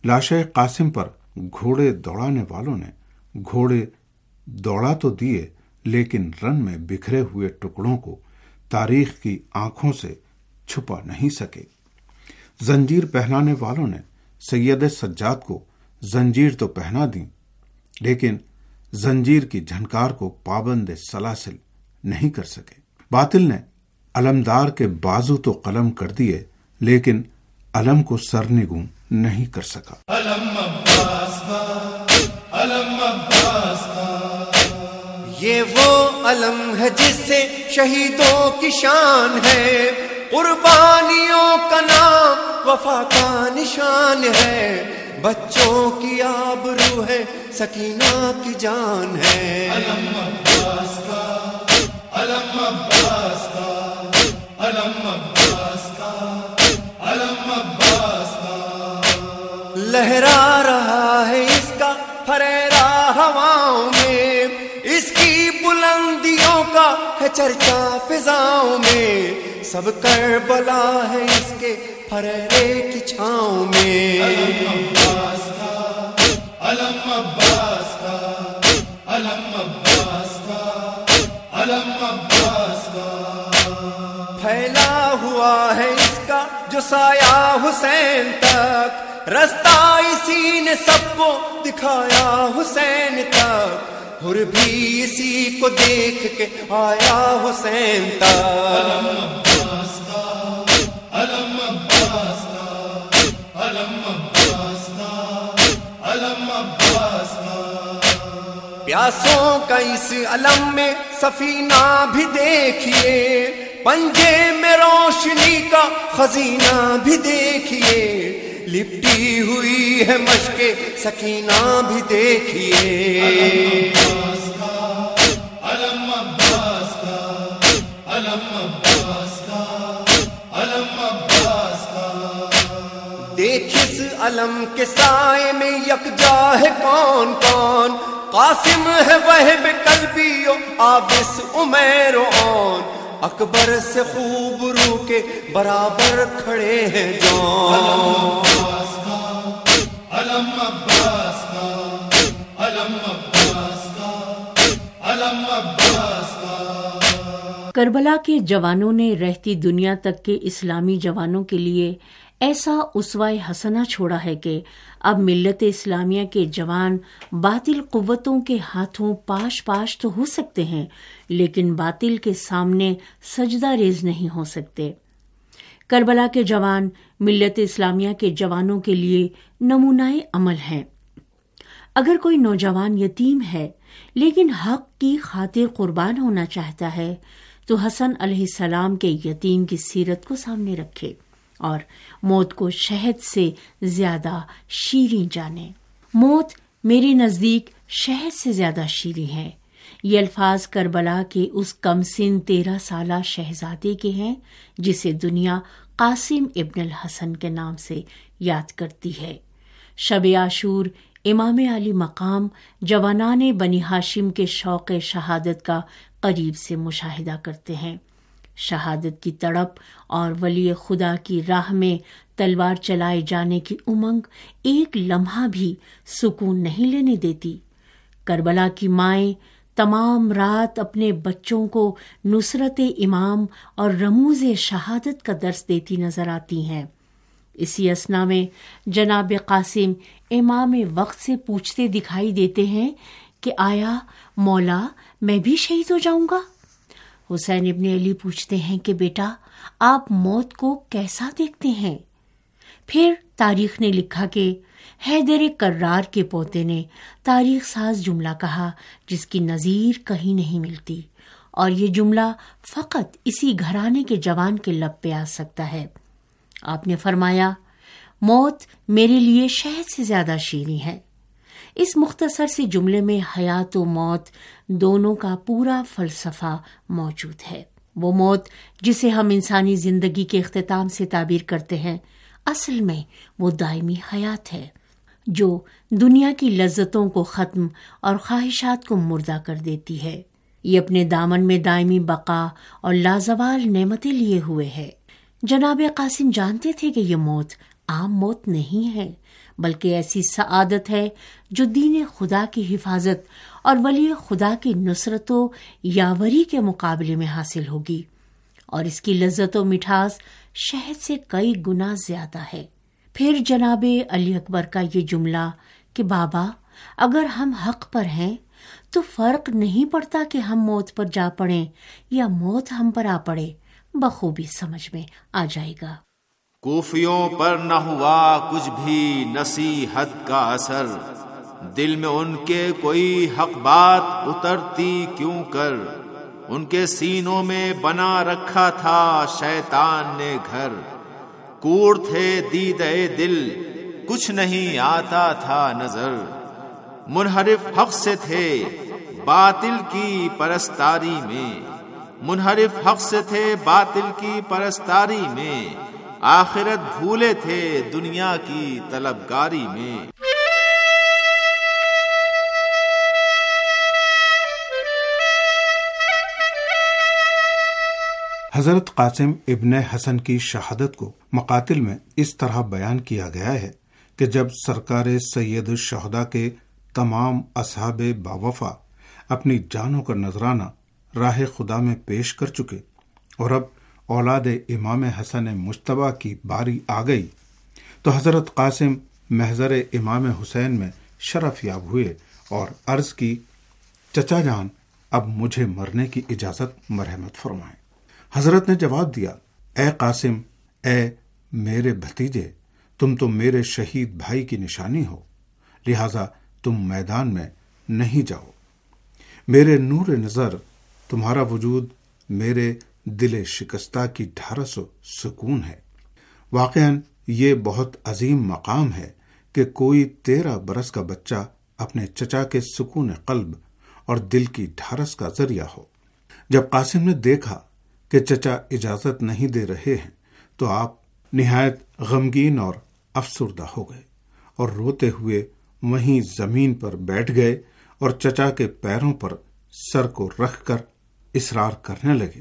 لاشے قاسم پر گھوڑے دوڑانے والوں نے گھوڑے دوڑا تو دیے، لیکن رن میں بکھرے ہوئے ٹکڑوں کو تاریخ کی آنکھوں سے چھپا نہیں سکے۔ زنجیر پہنانے والوں نے سید سجاد کو زنجیر تو پہنا دی، لیکن زنجیر کی جھنکار کو پابند سلاسل نہیں کر سکے۔ باطل نے علمدار کے بازو تو قلم کر دیے، لیکن علم کو سرنگوں نہیں کر سکا۔ علم عباس کا، علم عباس کا، یہ وہ علم ہے جس سے شہیدوں کی شان ہے، قربانیوں کا نام وفا کا نشان ہے، بچوں کی آبرو ہے، سکینہ کی جان ہے۔ علم عباس کا، علم عباس کا، علم عباس کا، علم عباس کا، لہرا رہا ہے اس کا پھریرا ہواؤں میں، اس کی بلندیوں کا ہے چرچا فضاؤں میں، سب کربلا ہے اس کے پھریرے کی چھاؤں میں۔ علم عباس کا، علم عباس کا، علم عباس کا، علم عباس کا، پھیلا ہوا ہے اس کا جو سایہ حسین تک، رستہ اسی نے سب کو دکھایا حسین تک، اور بھی اسی کو دیکھ کے آیا حسین تک۔ علم عباس کا، علم عباس کا، علم عباس کا، علم عباس کا، پیاسوں کا اس علم میں سفینہ بھی دیکھیے، پنجے میں روشنی کا خزینہ بھی دیکھیے، لپٹی ہوئی ہے مشق سکینہ بھی دیکھیے۔ علم عباس کا، علم عباس کا، علم عباس کا، علم عباس کا، دیکھ اس علم کے سائے میں یکجا ہے کون کون، قاسم ہے وہب قلبی و عابس عمیر و عون، اکبر سے خوب رو کے برابر کھڑے ہیں جون۔ علم عباس کا، علم عباس کا، علم عباس کا، کربلا کے جوانوں نے رہتی دنیا تک کے اسلامی جوانوں کے لیے ایسا اسوہ حسنہ چھوڑا ہے کہ اب ملت اسلامیہ کے جوان باطل قوتوں کے ہاتھوں پاش پاش تو ہو سکتے ہیں، لیکن باطل کے سامنے سجدہ ریز نہیں ہو سکتے۔ کربلا کے جوان ملت اسلامیہ کے جوانوں کے لیے نمونہ عمل ہیں۔ اگر کوئی نوجوان یتیم ہے لیکن حق کی خاطر قربان ہونا چاہتا ہے تو حسن علیہ السلام کے یتیم کی سیرت کو سامنے رکھے اور موت کو شہد سے زیادہ شیریں جانے۔ موت میرے نزدیک شہد سے زیادہ شیریں ہے۔ یہ الفاظ کربلا کے اس کم سن 13 سالہ شہزادے کے ہیں جسے دنیا قاسم ابن الحسن کے نام سے یاد کرتی ہے۔ شب عاشور امام علی مقام جوانان بنی ہاشم کے شوق شہادت کا قریب سے مشاہدہ کرتے ہیں۔ شہادت کی تڑپ اور ولی خدا کی راہ میں تلوار چلائے جانے کی امنگ ایک لمحہ بھی سکون نہیں لینے دیتی۔ کربلا کی مائیں تمام رات اپنے بچوں کو نصرت امام اور رموز شہادت کا درس دیتی نظر آتی ہیں۔ اسی اثنا میں جناب قاسم امام وقت سے پوچھتے دکھائی دیتے ہیں کہ آیا مولا میں بھی شہید ہو جاؤں گا؟ حسین ابن علی پوچھتے ہیں کہ بیٹا آپ موت کو کیسا دیکھتے ہیں؟ پھر تاریخ نے لکھا کہ حیدر کرار کے پوتے نے تاریخ ساز جملہ کہا جس کی نظیر کہیں نہیں ملتی، اور یہ جملہ فقط اسی گھرانے کے جوان کے لب پہ آ سکتا ہے۔ آپ نے فرمایا موت میرے لیے شہد سے زیادہ شیریں ہے۔ اس مختصر سے جملے میں حیات و موت دونوں کا پورا فلسفہ موجود ہے۔ وہ موت جسے ہم انسانی زندگی کے اختتام سے تعبیر کرتے ہیں، اصل میں وہ دائمی حیات ہے جو دنیا کی لذتوں کو ختم اور خواہشات کو مردہ کر دیتی ہے۔ یہ اپنے دامن میں دائمی بقا اور لازوال نعمتیں لیے ہوئے ہے۔ جناب قاسم جانتے تھے کہ یہ موت عام موت نہیں ہے بلکہ ایسی سعادت ہے جو دین خدا کی حفاظت اور ولی خدا کی نصرت و یاوری کے مقابلے میں حاصل ہوگی، اور اس کی لذت و مٹھاس شہد سے کئی گنا زیادہ ہے۔ پھر جناب علی اکبر کا یہ جملہ کہ بابا اگر ہم حق پر ہیں تو فرق نہیں پڑتا کہ ہم موت پر جا پڑیں یا موت ہم پر آ پڑے، بخوبی سمجھ میں آ جائے گا۔ کوفیوں پر نہ ہوا کچھ بھی نصیحت کا اثر، دل میں ان کے کوئی حق بات اترتی کیوں کر، ان کے سینوں میں بنا رکھا تھا شیطان نے گھر، کوڑ تھے دیدے دل کچھ نہیں آتا تھا نظر، منحرف حق سے تھے باطل کی پرستاری میں، منحرف حق سے تھے باطل کی پرستاری میں، آخرت بھولے تھے دنیا کی طلبگاری میں۔ حضرت قاسم ابن حسن کی شہادت کو مقاتل میں اس طرح بیان کیا گیا ہے کہ جب سرکار سید الشہداء کے تمام اصحاب باوفا اپنی جانوں کا نذرانہ راہ خدا میں پیش کر چکے اور اب اولاد امام حسن مجتبیٰ کی باری آ گئی تو حضرت قاسم محضر امام حسین میں شرف یاب ہوئے اور عرض کی، چچا جان اب مجھے مرنے کی اجازت مرحمت فرمائیں۔ حضرت نے جواب دیا، اے قاسم، اے میرے بھتیجے، تم تو میرے شہید بھائی کی نشانی ہو، لہذا تم میدان میں نہیں جاؤ۔ میرے نور نظر تمہارا وجود میرے دل شکستہ کی ڈھارس و سکون ہے۔ واقعاً یہ بہت عظیم مقام ہے کہ کوئی 13 برس کا بچہ اپنے چچا کے سکون قلب اور دل کی ڈھارس کا ذریعہ ہو۔ جب قاسم نے دیکھا کہ چچا اجازت نہیں دے رہے ہیں تو آپ نہایت غمگین اور افسردہ ہو گئے اور روتے ہوئے وہیں زمین پر بیٹھ گئے اور چچا کے پیروں پر سر کو رکھ کر اصرار کرنے لگے۔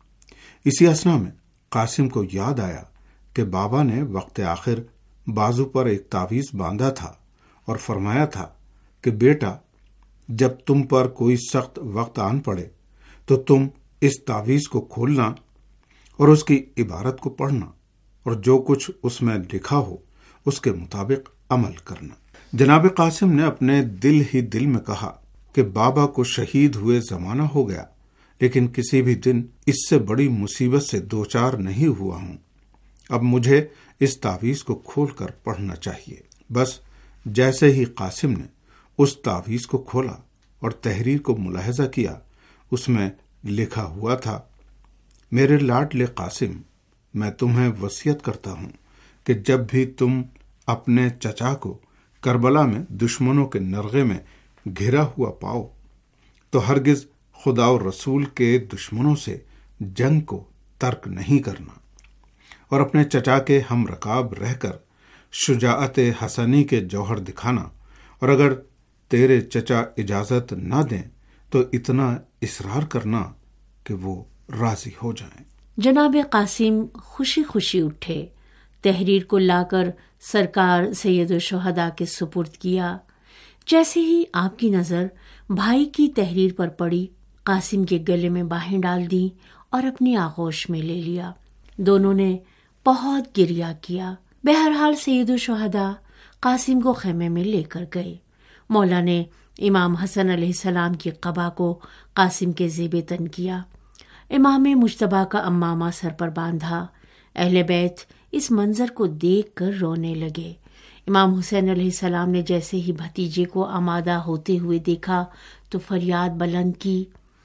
اسی اثنا میں قاسم کو یاد آیا کہ بابا نے وقت آخر بازو پر ایک تعویذ باندھا تھا اور فرمایا تھا کہ بیٹا، جب تم پر کوئی سخت وقت آن پڑے تو تم اس تعویذ کو کھولنا اور اس کی عبارت کو پڑھنا اور جو کچھ اس میں لکھا ہو اس کے مطابق عمل کرنا۔ جناب قاسم نے اپنے دل ہی دل میں کہا کہ بابا کو شہید ہوئے زمانہ ہو گیا، لیکن کسی بھی دن اس سے بڑی مصیبت سے دوچار نہیں ہوا ہوں۔ اب مجھے اس تعویذ کو کھول کر پڑھنا چاہیے۔ بس جیسے ہی قاسم نے اس تعویذ کو کھولا اور تحریر کو ملاحظہ کیا، اس میں لکھا ہوا تھا، میرے لاڈلے قاسم، میں تمہیں وصیت کرتا ہوں کہ جب بھی تم اپنے چچا کو کربلا میں دشمنوں کے نرغے میں گھرا ہوا پاؤ تو ہرگز خدا و رسول کے دشمنوں سے جنگ کو ترک نہیں کرنا اور اپنے چچا کے ہم رکاب رہ کر شجاعت حسنی کے جوہر دکھانا، اور اگر تیرے چچا اجازت نہ دیں تو اتنا اصرار کرنا کہ وہ راضی ہو جائیں۔ جناب قاسم خوشی خوشی اٹھے، تحریر کو لا کر سرکار سید الشہداء کے سپرد کیا۔ جیسے ہی آپ کی نظر بھائی کی تحریر پر پڑی، قاسم کے گلے میں باہیں ڈال دی اور اپنی آغوش میں لے لیا۔ دونوں نے بہت گریہ کیا۔ بہرحال سید الشہداء قاسم کو خیمے میں لے کر گئے۔ مولا نے امام حسن علیہ السلام کی قبا کو قاسم کے زیب تن کیا، امام مجتبیٰ کا امامہ سر پر باندھا۔ اہل بیت اس منظر کو دیکھ کر رونے لگے۔ امام حسین علیہ السلام نے جیسے ہی بھتیجے کو آمادہ ہوتے ہوئے دیکھا تو فریاد بلند کی،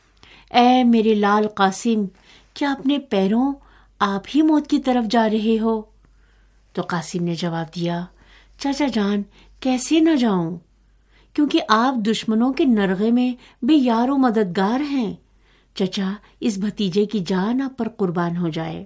اے میرے لال قاسم، کیا اپنے پیروں آپ ہی موت کی طرف جا رہے ہو؟ تو قاسم نے جواب دیا، چاچا جان، کیسے نہ جاؤں، کیونکہ آپ دشمنوں کے نرغے میں بے یار و مددگار ہیں۔ چچا، اس بھتیجے کی جان آپ پر قربان ہو جائے۔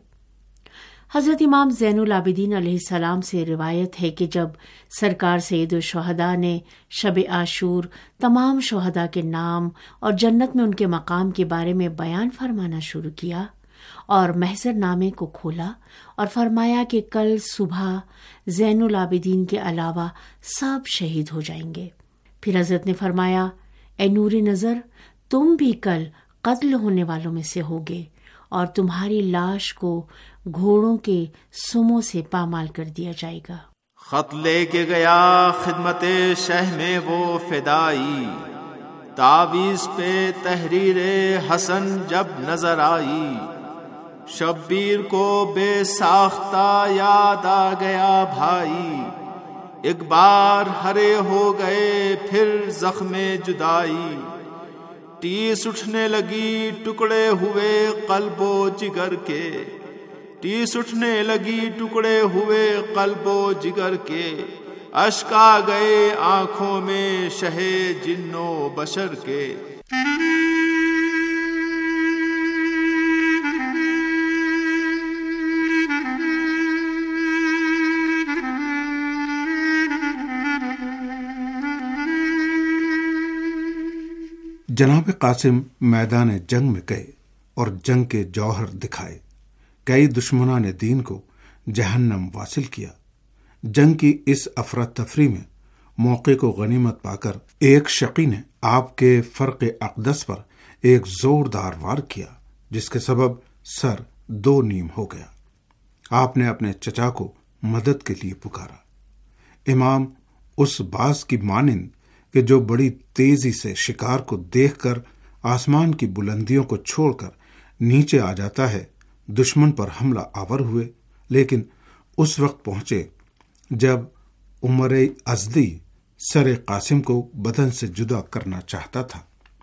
حضرت امام زین العابدین علیہ السلام سے روایت ہے کہ جب سرکار سید الشہداء نے شب عاشور تمام شہداء کے نام اور جنت میں ان کے مقام کے بارے میں بیان فرمانا شروع کیا اور محضر نامے کو کھولا اور فرمایا کہ کل صبح زین العابدین کے علاوہ سب شہید ہو جائیں گے۔ پھر حضرت نے فرمایا، اے نور نظر، تم بھی کل قتل ہونے والوں میں سے ہوگے اور تمہاری لاش کو گھوڑوں کے سموں سے پامال کر دیا جائے گا۔ خط لے کے گیا خدمت شہ میں وہ فدائی، تعویذ پہ تحریر حسن جب نظر آئی، شبیر کو بے ساختہ یاد آ گیا بھائی، ایک بار ہرے ہو گئے پھر زخم جدائی، ٹیس اٹھنے لگی ٹکڑے ہوئے قلب و جگر کے، ٹیس اٹھنے لگی ٹکڑے ہوئے قلب و جگر کے، اشک آ گئے آنکھوں میں شہ جن و بشر کے۔ جناب قاسم میدان جنگ میں گئے اور جنگ کے جوہر دکھائے، کئی دشمنان دین کو جہنم واصل کیا۔ جنگ کی اس افراتفری میں موقع کو غنیمت پا کر ایک شقی نے آپ کے فرق اقدس پر ایک زوردار وار کیا، جس کے سبب سر دو نیم ہو گیا۔ آپ نے اپنے چچا کو مدد کے لیے پکارا۔ امام اس باز کی مانند کہ جو بڑی تیزی سے شکار کو دیکھ کر آسمان کی بلندیوں کو چھوڑ کر نیچے آ جاتا ہے، دشمن پر حملہ آور ہوئے، لیکن اس وقت پہنچے جب عمر ازدی سر قاسم کو بدن سے جدا کرنا چاہتا تھا۔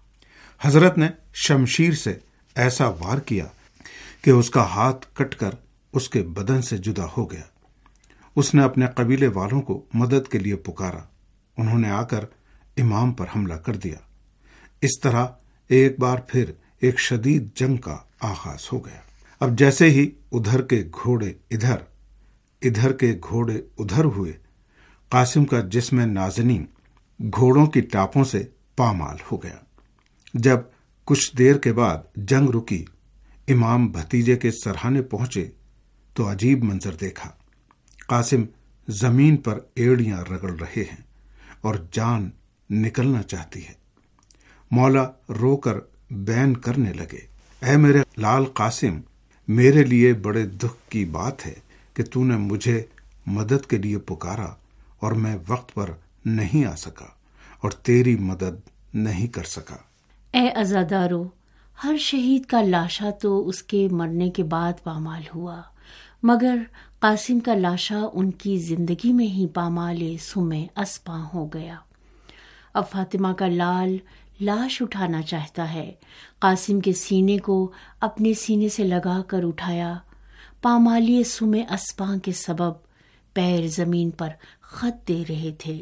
حضرت نے شمشیر سے ایسا وار کیا کہ اس کا ہاتھ کٹ کر اس کے بدن سے جدا ہو گیا۔ اس نے اپنے قبیلے والوں کو مدد کے لیے پکارا، انہوں نے آ کر امام پر حملہ کر دیا۔ اس طرح ایک بار پھر ایک شدید جنگ کا آغاز ہو گیا۔ اب جیسے ہی ادھر کے گھوڑے ادھر کے گھوڑے ادھر ہوئے، قاسم کا جسم نازنین گھوڑوں کی ٹاپوں سے پامال ہو گیا۔ جب کچھ دیر کے بعد جنگ رکی، امام بھتیجے کے سرہانے پہنچے تو عجیب منظر دیکھا۔ قاسم زمین پر ایڑیاں رگڑ رہے ہیں اور جان نکلنا چاہتی ہے۔ مولا رو کر بین کرنے لگے، اے میرے لال قاسم، میرے لیے بڑے دکھ کی بات ہے کہ تو نے مجھے مدد کے لیے پکارا اور میں وقت پر نہیں آ سکا اور تیری مدد نہیں کر سکا۔ اے عزادارو، ہر شہید کا لاشا تو اس کے مرنے کے بعد پامال ہوا، مگر قاسم کا لاشا ان کی زندگی میں ہی پامال سمے اسپاں ہو گیا۔ اب فاطمہ کا لال لاش اٹھانا چاہتا ہے، قاسم کے سینے کو اپنے سینے سے لگا کر اٹھایا۔ پامالی سمے اسپاں کے سبب پیر زمین پر خط دے رہے تھے۔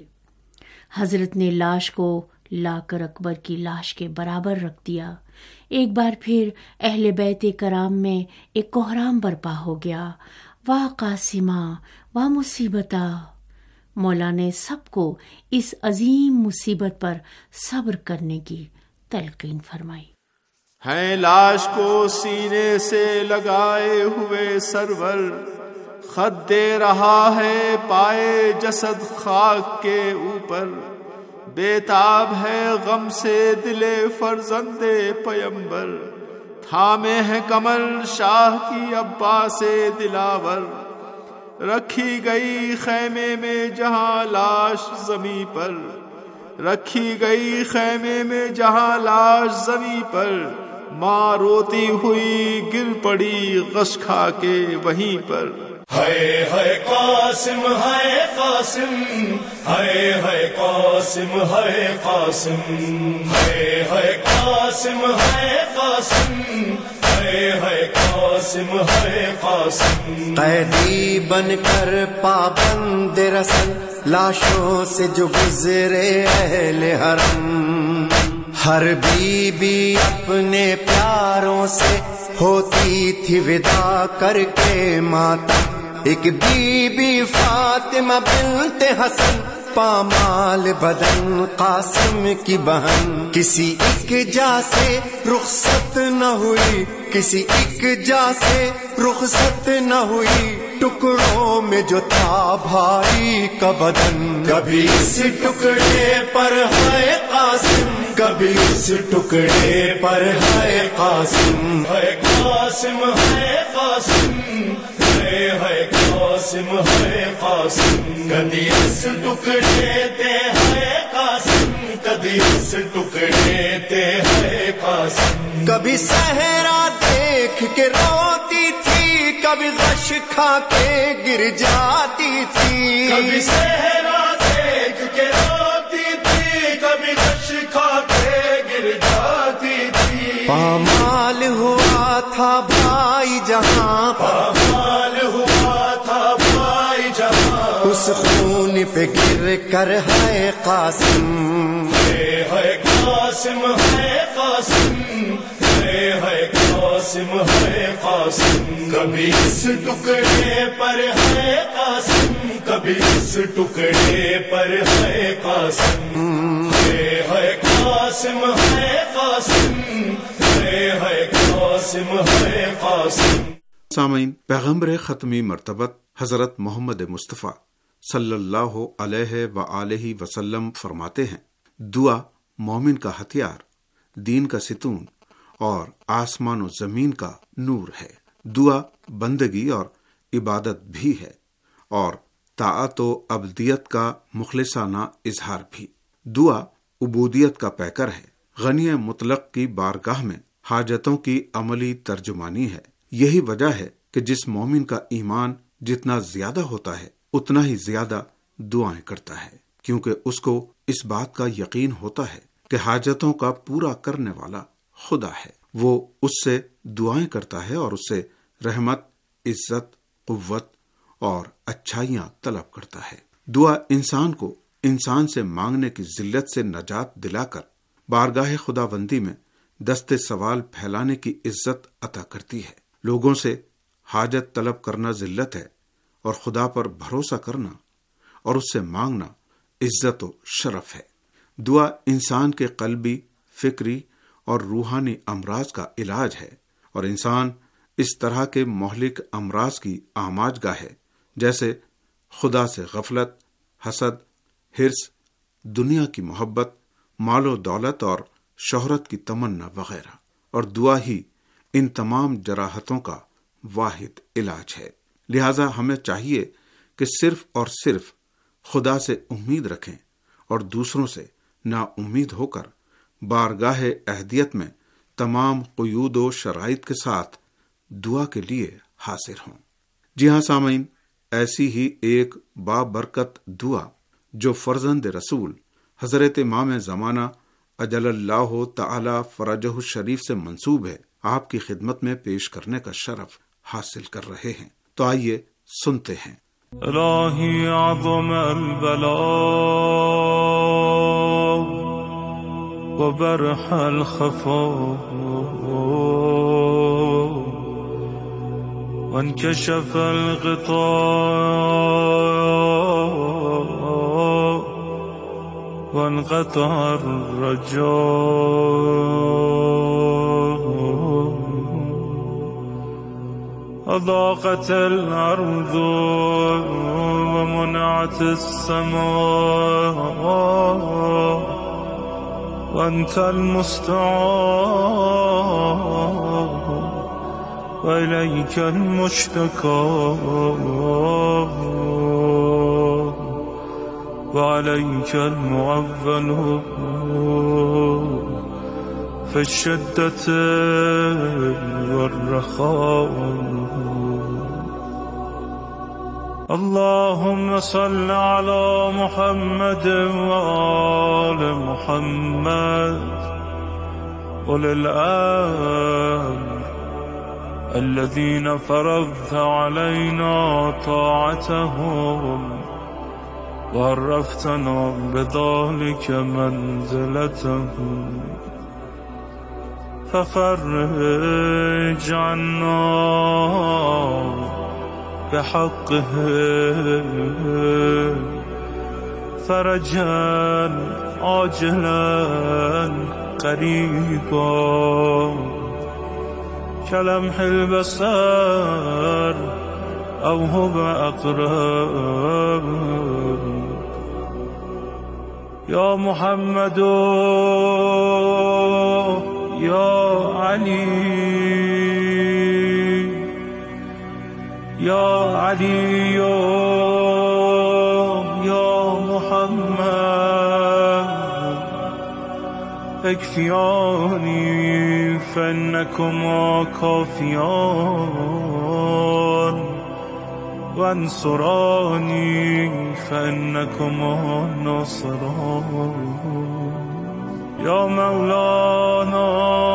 حضرت نے لاش کو لا کر اکبر کی لاش کے برابر رکھ دیا۔ ایک بار پھر اہل بیت کرام میں ایک کوہرام برپا ہو گیا۔ واہ قاسمہ، واہ مصیبتہ! مولا نے سب کو اس عظیم مصیبت پر صبر کرنے کی تلقین فرمائی۔ ہے لاش کو سینے سے لگائے ہوئے سرور، خط دے رہا ہے پائے جسد خاک کے اوپر، بےتاب ہے غم سے دل فرزند پیمبر، تھامے ہیں کمر شاہ کی عباس دلاور، رکھی گئی خیمے میں جہاں لاش زمیں پر، رکھی گئی خیمے میں جہاں لاش زمیں پر، ماں روتی ہوئی گر پڑی غش کھا کے وہیں پر۔ ہے قاسم ہے قاسم، ہے قاسم ہے قاسم، ہے قاسم ہے قاسم، ہے قاسم ہے قاسم۔ قیدی بن کر پابند رسل لاشوں سے جو گزرے اہل حرم، ہر بی بی اپنے پیاروں سے ہوتی تھی ودا کر کے ماتم، ایک بی بی فاطمہ بنت حسن پامال بدن قاسم کی بہن، کسی ایک جا سے رخصت نہ ہوئی، کسی ایک جا سے رخصت نہ ہوئی، ٹکڑوں میں جو تھا بھائی کا بدن، کبھی اس ٹکڑے پر ہے قاسم، کبھی اس ٹکڑے پر ہے قاسم، ہے قاسم ہے قاسم، ہے قاسم ہے قاسم، کبھی اس ٹکڑے تے ہے قاسم، کبھی اس ٹکڑے تے ہے قاسم، کبھی صحرا دیکھ کے روتی تھی، کبھی غش کھا کے گر جاتی تھی، کبھی صحرا دیکھ کے روتی تھی، کبھی غش کھا کے گر جاتی تھی، پامال ہوا تھا بھائی جہاں، پامال ہوا تھا بھائی جہاں، اس خون پہ گر کر ہے قاسم، ہے قاسم ہے قاسم، ہے قاسم ہے قاسم، کبھی اس ٹکڑے پر ہے قاسم، کبھی اس ٹکڑے پر ہے قاسم، ہے قاسم ہے قاسم، ہے قاسم ہے قاسم۔ سامعین، پیغمبر ختمی مرتبت حضرت محمد مصطفیٰ صلی اللہ علیہ وآلہ وسلم فرماتے ہیں، دعا مومن کا ہتھیار، دین کا ستون اور آسمان و زمین کا نور ہے۔ دعا بندگی اور عبادت بھی ہے اور طاعت و عبدیت کا مخلصانہ اظہار بھی۔ دعا عبودیت کا پیکر ہے، غنی مطلق کی بارگاہ میں حاجتوں کی عملی ترجمانی ہے۔ یہی وجہ ہے کہ جس مومن کا ایمان جتنا زیادہ ہوتا ہے اتنا ہی زیادہ دعائیں کرتا ہے، کیونکہ اس کو اس بات کا یقین ہوتا ہے کہ حاجتوں کا پورا کرنے والا خدا ہے۔ وہ اس سے دعائیں کرتا ہے اور اس سے رحمت، عزت، قوت اور اچھائیاں طلب کرتا ہے۔ دعا انسان کو انسان سے مانگنے کی ذلت سے نجات دلا کر بارگاہ خداوندی میں دست سوال پھیلانے کی عزت عطا کرتی ہے۔ لوگوں سے حاجت طلب کرنا ذلت ہے اور خدا پر بھروسہ کرنا اور اس سے مانگنا عزت و شرف ہے۔ دعا انسان کے قلبی، فکری اور روحانی امراض کا علاج ہے، اور انسان اس طرح کے مہلک امراض کی آماج گاہ ہے جیسے خدا سے غفلت، حسد، حرص، دنیا کی محبت، مال و دولت اور شہرت کی تمنا وغیرہ، اور دعا ہی ان تمام جراحتوں کا واحد علاج ہے۔ لہذا ہمیں چاہیے کہ صرف اور صرف خدا سے امید رکھیں اور دوسروں سے نا امید ہو کر بارگاہ اہدیت میں تمام قیود و شرائط کے ساتھ دعا کے لیے حاضر ہوں۔ جی ہاں سامعین، ایسی ہی ایک بابرکت دعا جو فرزند رسول حضرت امام زمانہ اجل اللہ تعالی فرجہ الشریف سے منسوب ہے، آپ کی خدمت میں پیش کرنے کا شرف حاصل کر رہے ہیں۔ تو آئیے سنتے ہیں۔ الہی عظم البلاء وبرح الخفاء وانكشف الغطاء وانقطع الرجاء أضاقت الأرض ومنعت السماء وأنت المستعان وإليك المشتكى وعليك المعول في الشدة والرخاء اللهم صل على محمد وآل محمد أولي الأمر الذين فرضت علينا طاعتهم وعرفتنا بذلك منزلتهم ففرج عنا بحقه فرجا عاجلا قريبا كلمح البصر أو هو أقرب يا محمد يا علي يا علي يا محمد اكفياني فإنكما كافيان وانصراني فإنكما ناصران يا مولانا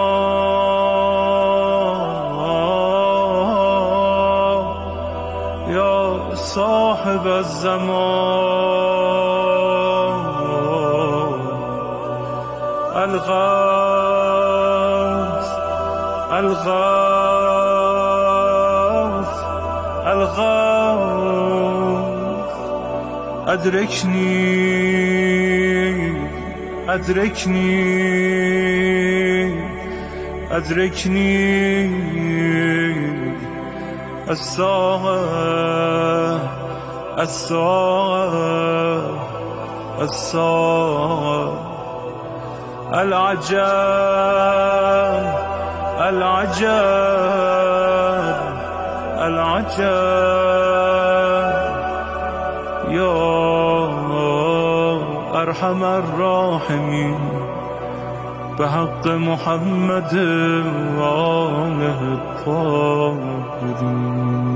يا صاحب الزمان الغوث الغوث الغوث أدركني أدركني أدركني الساعة الساعة الساعة العجب العجب العجب يا أرحم الراحمين بحق محمد وآله الطاهرين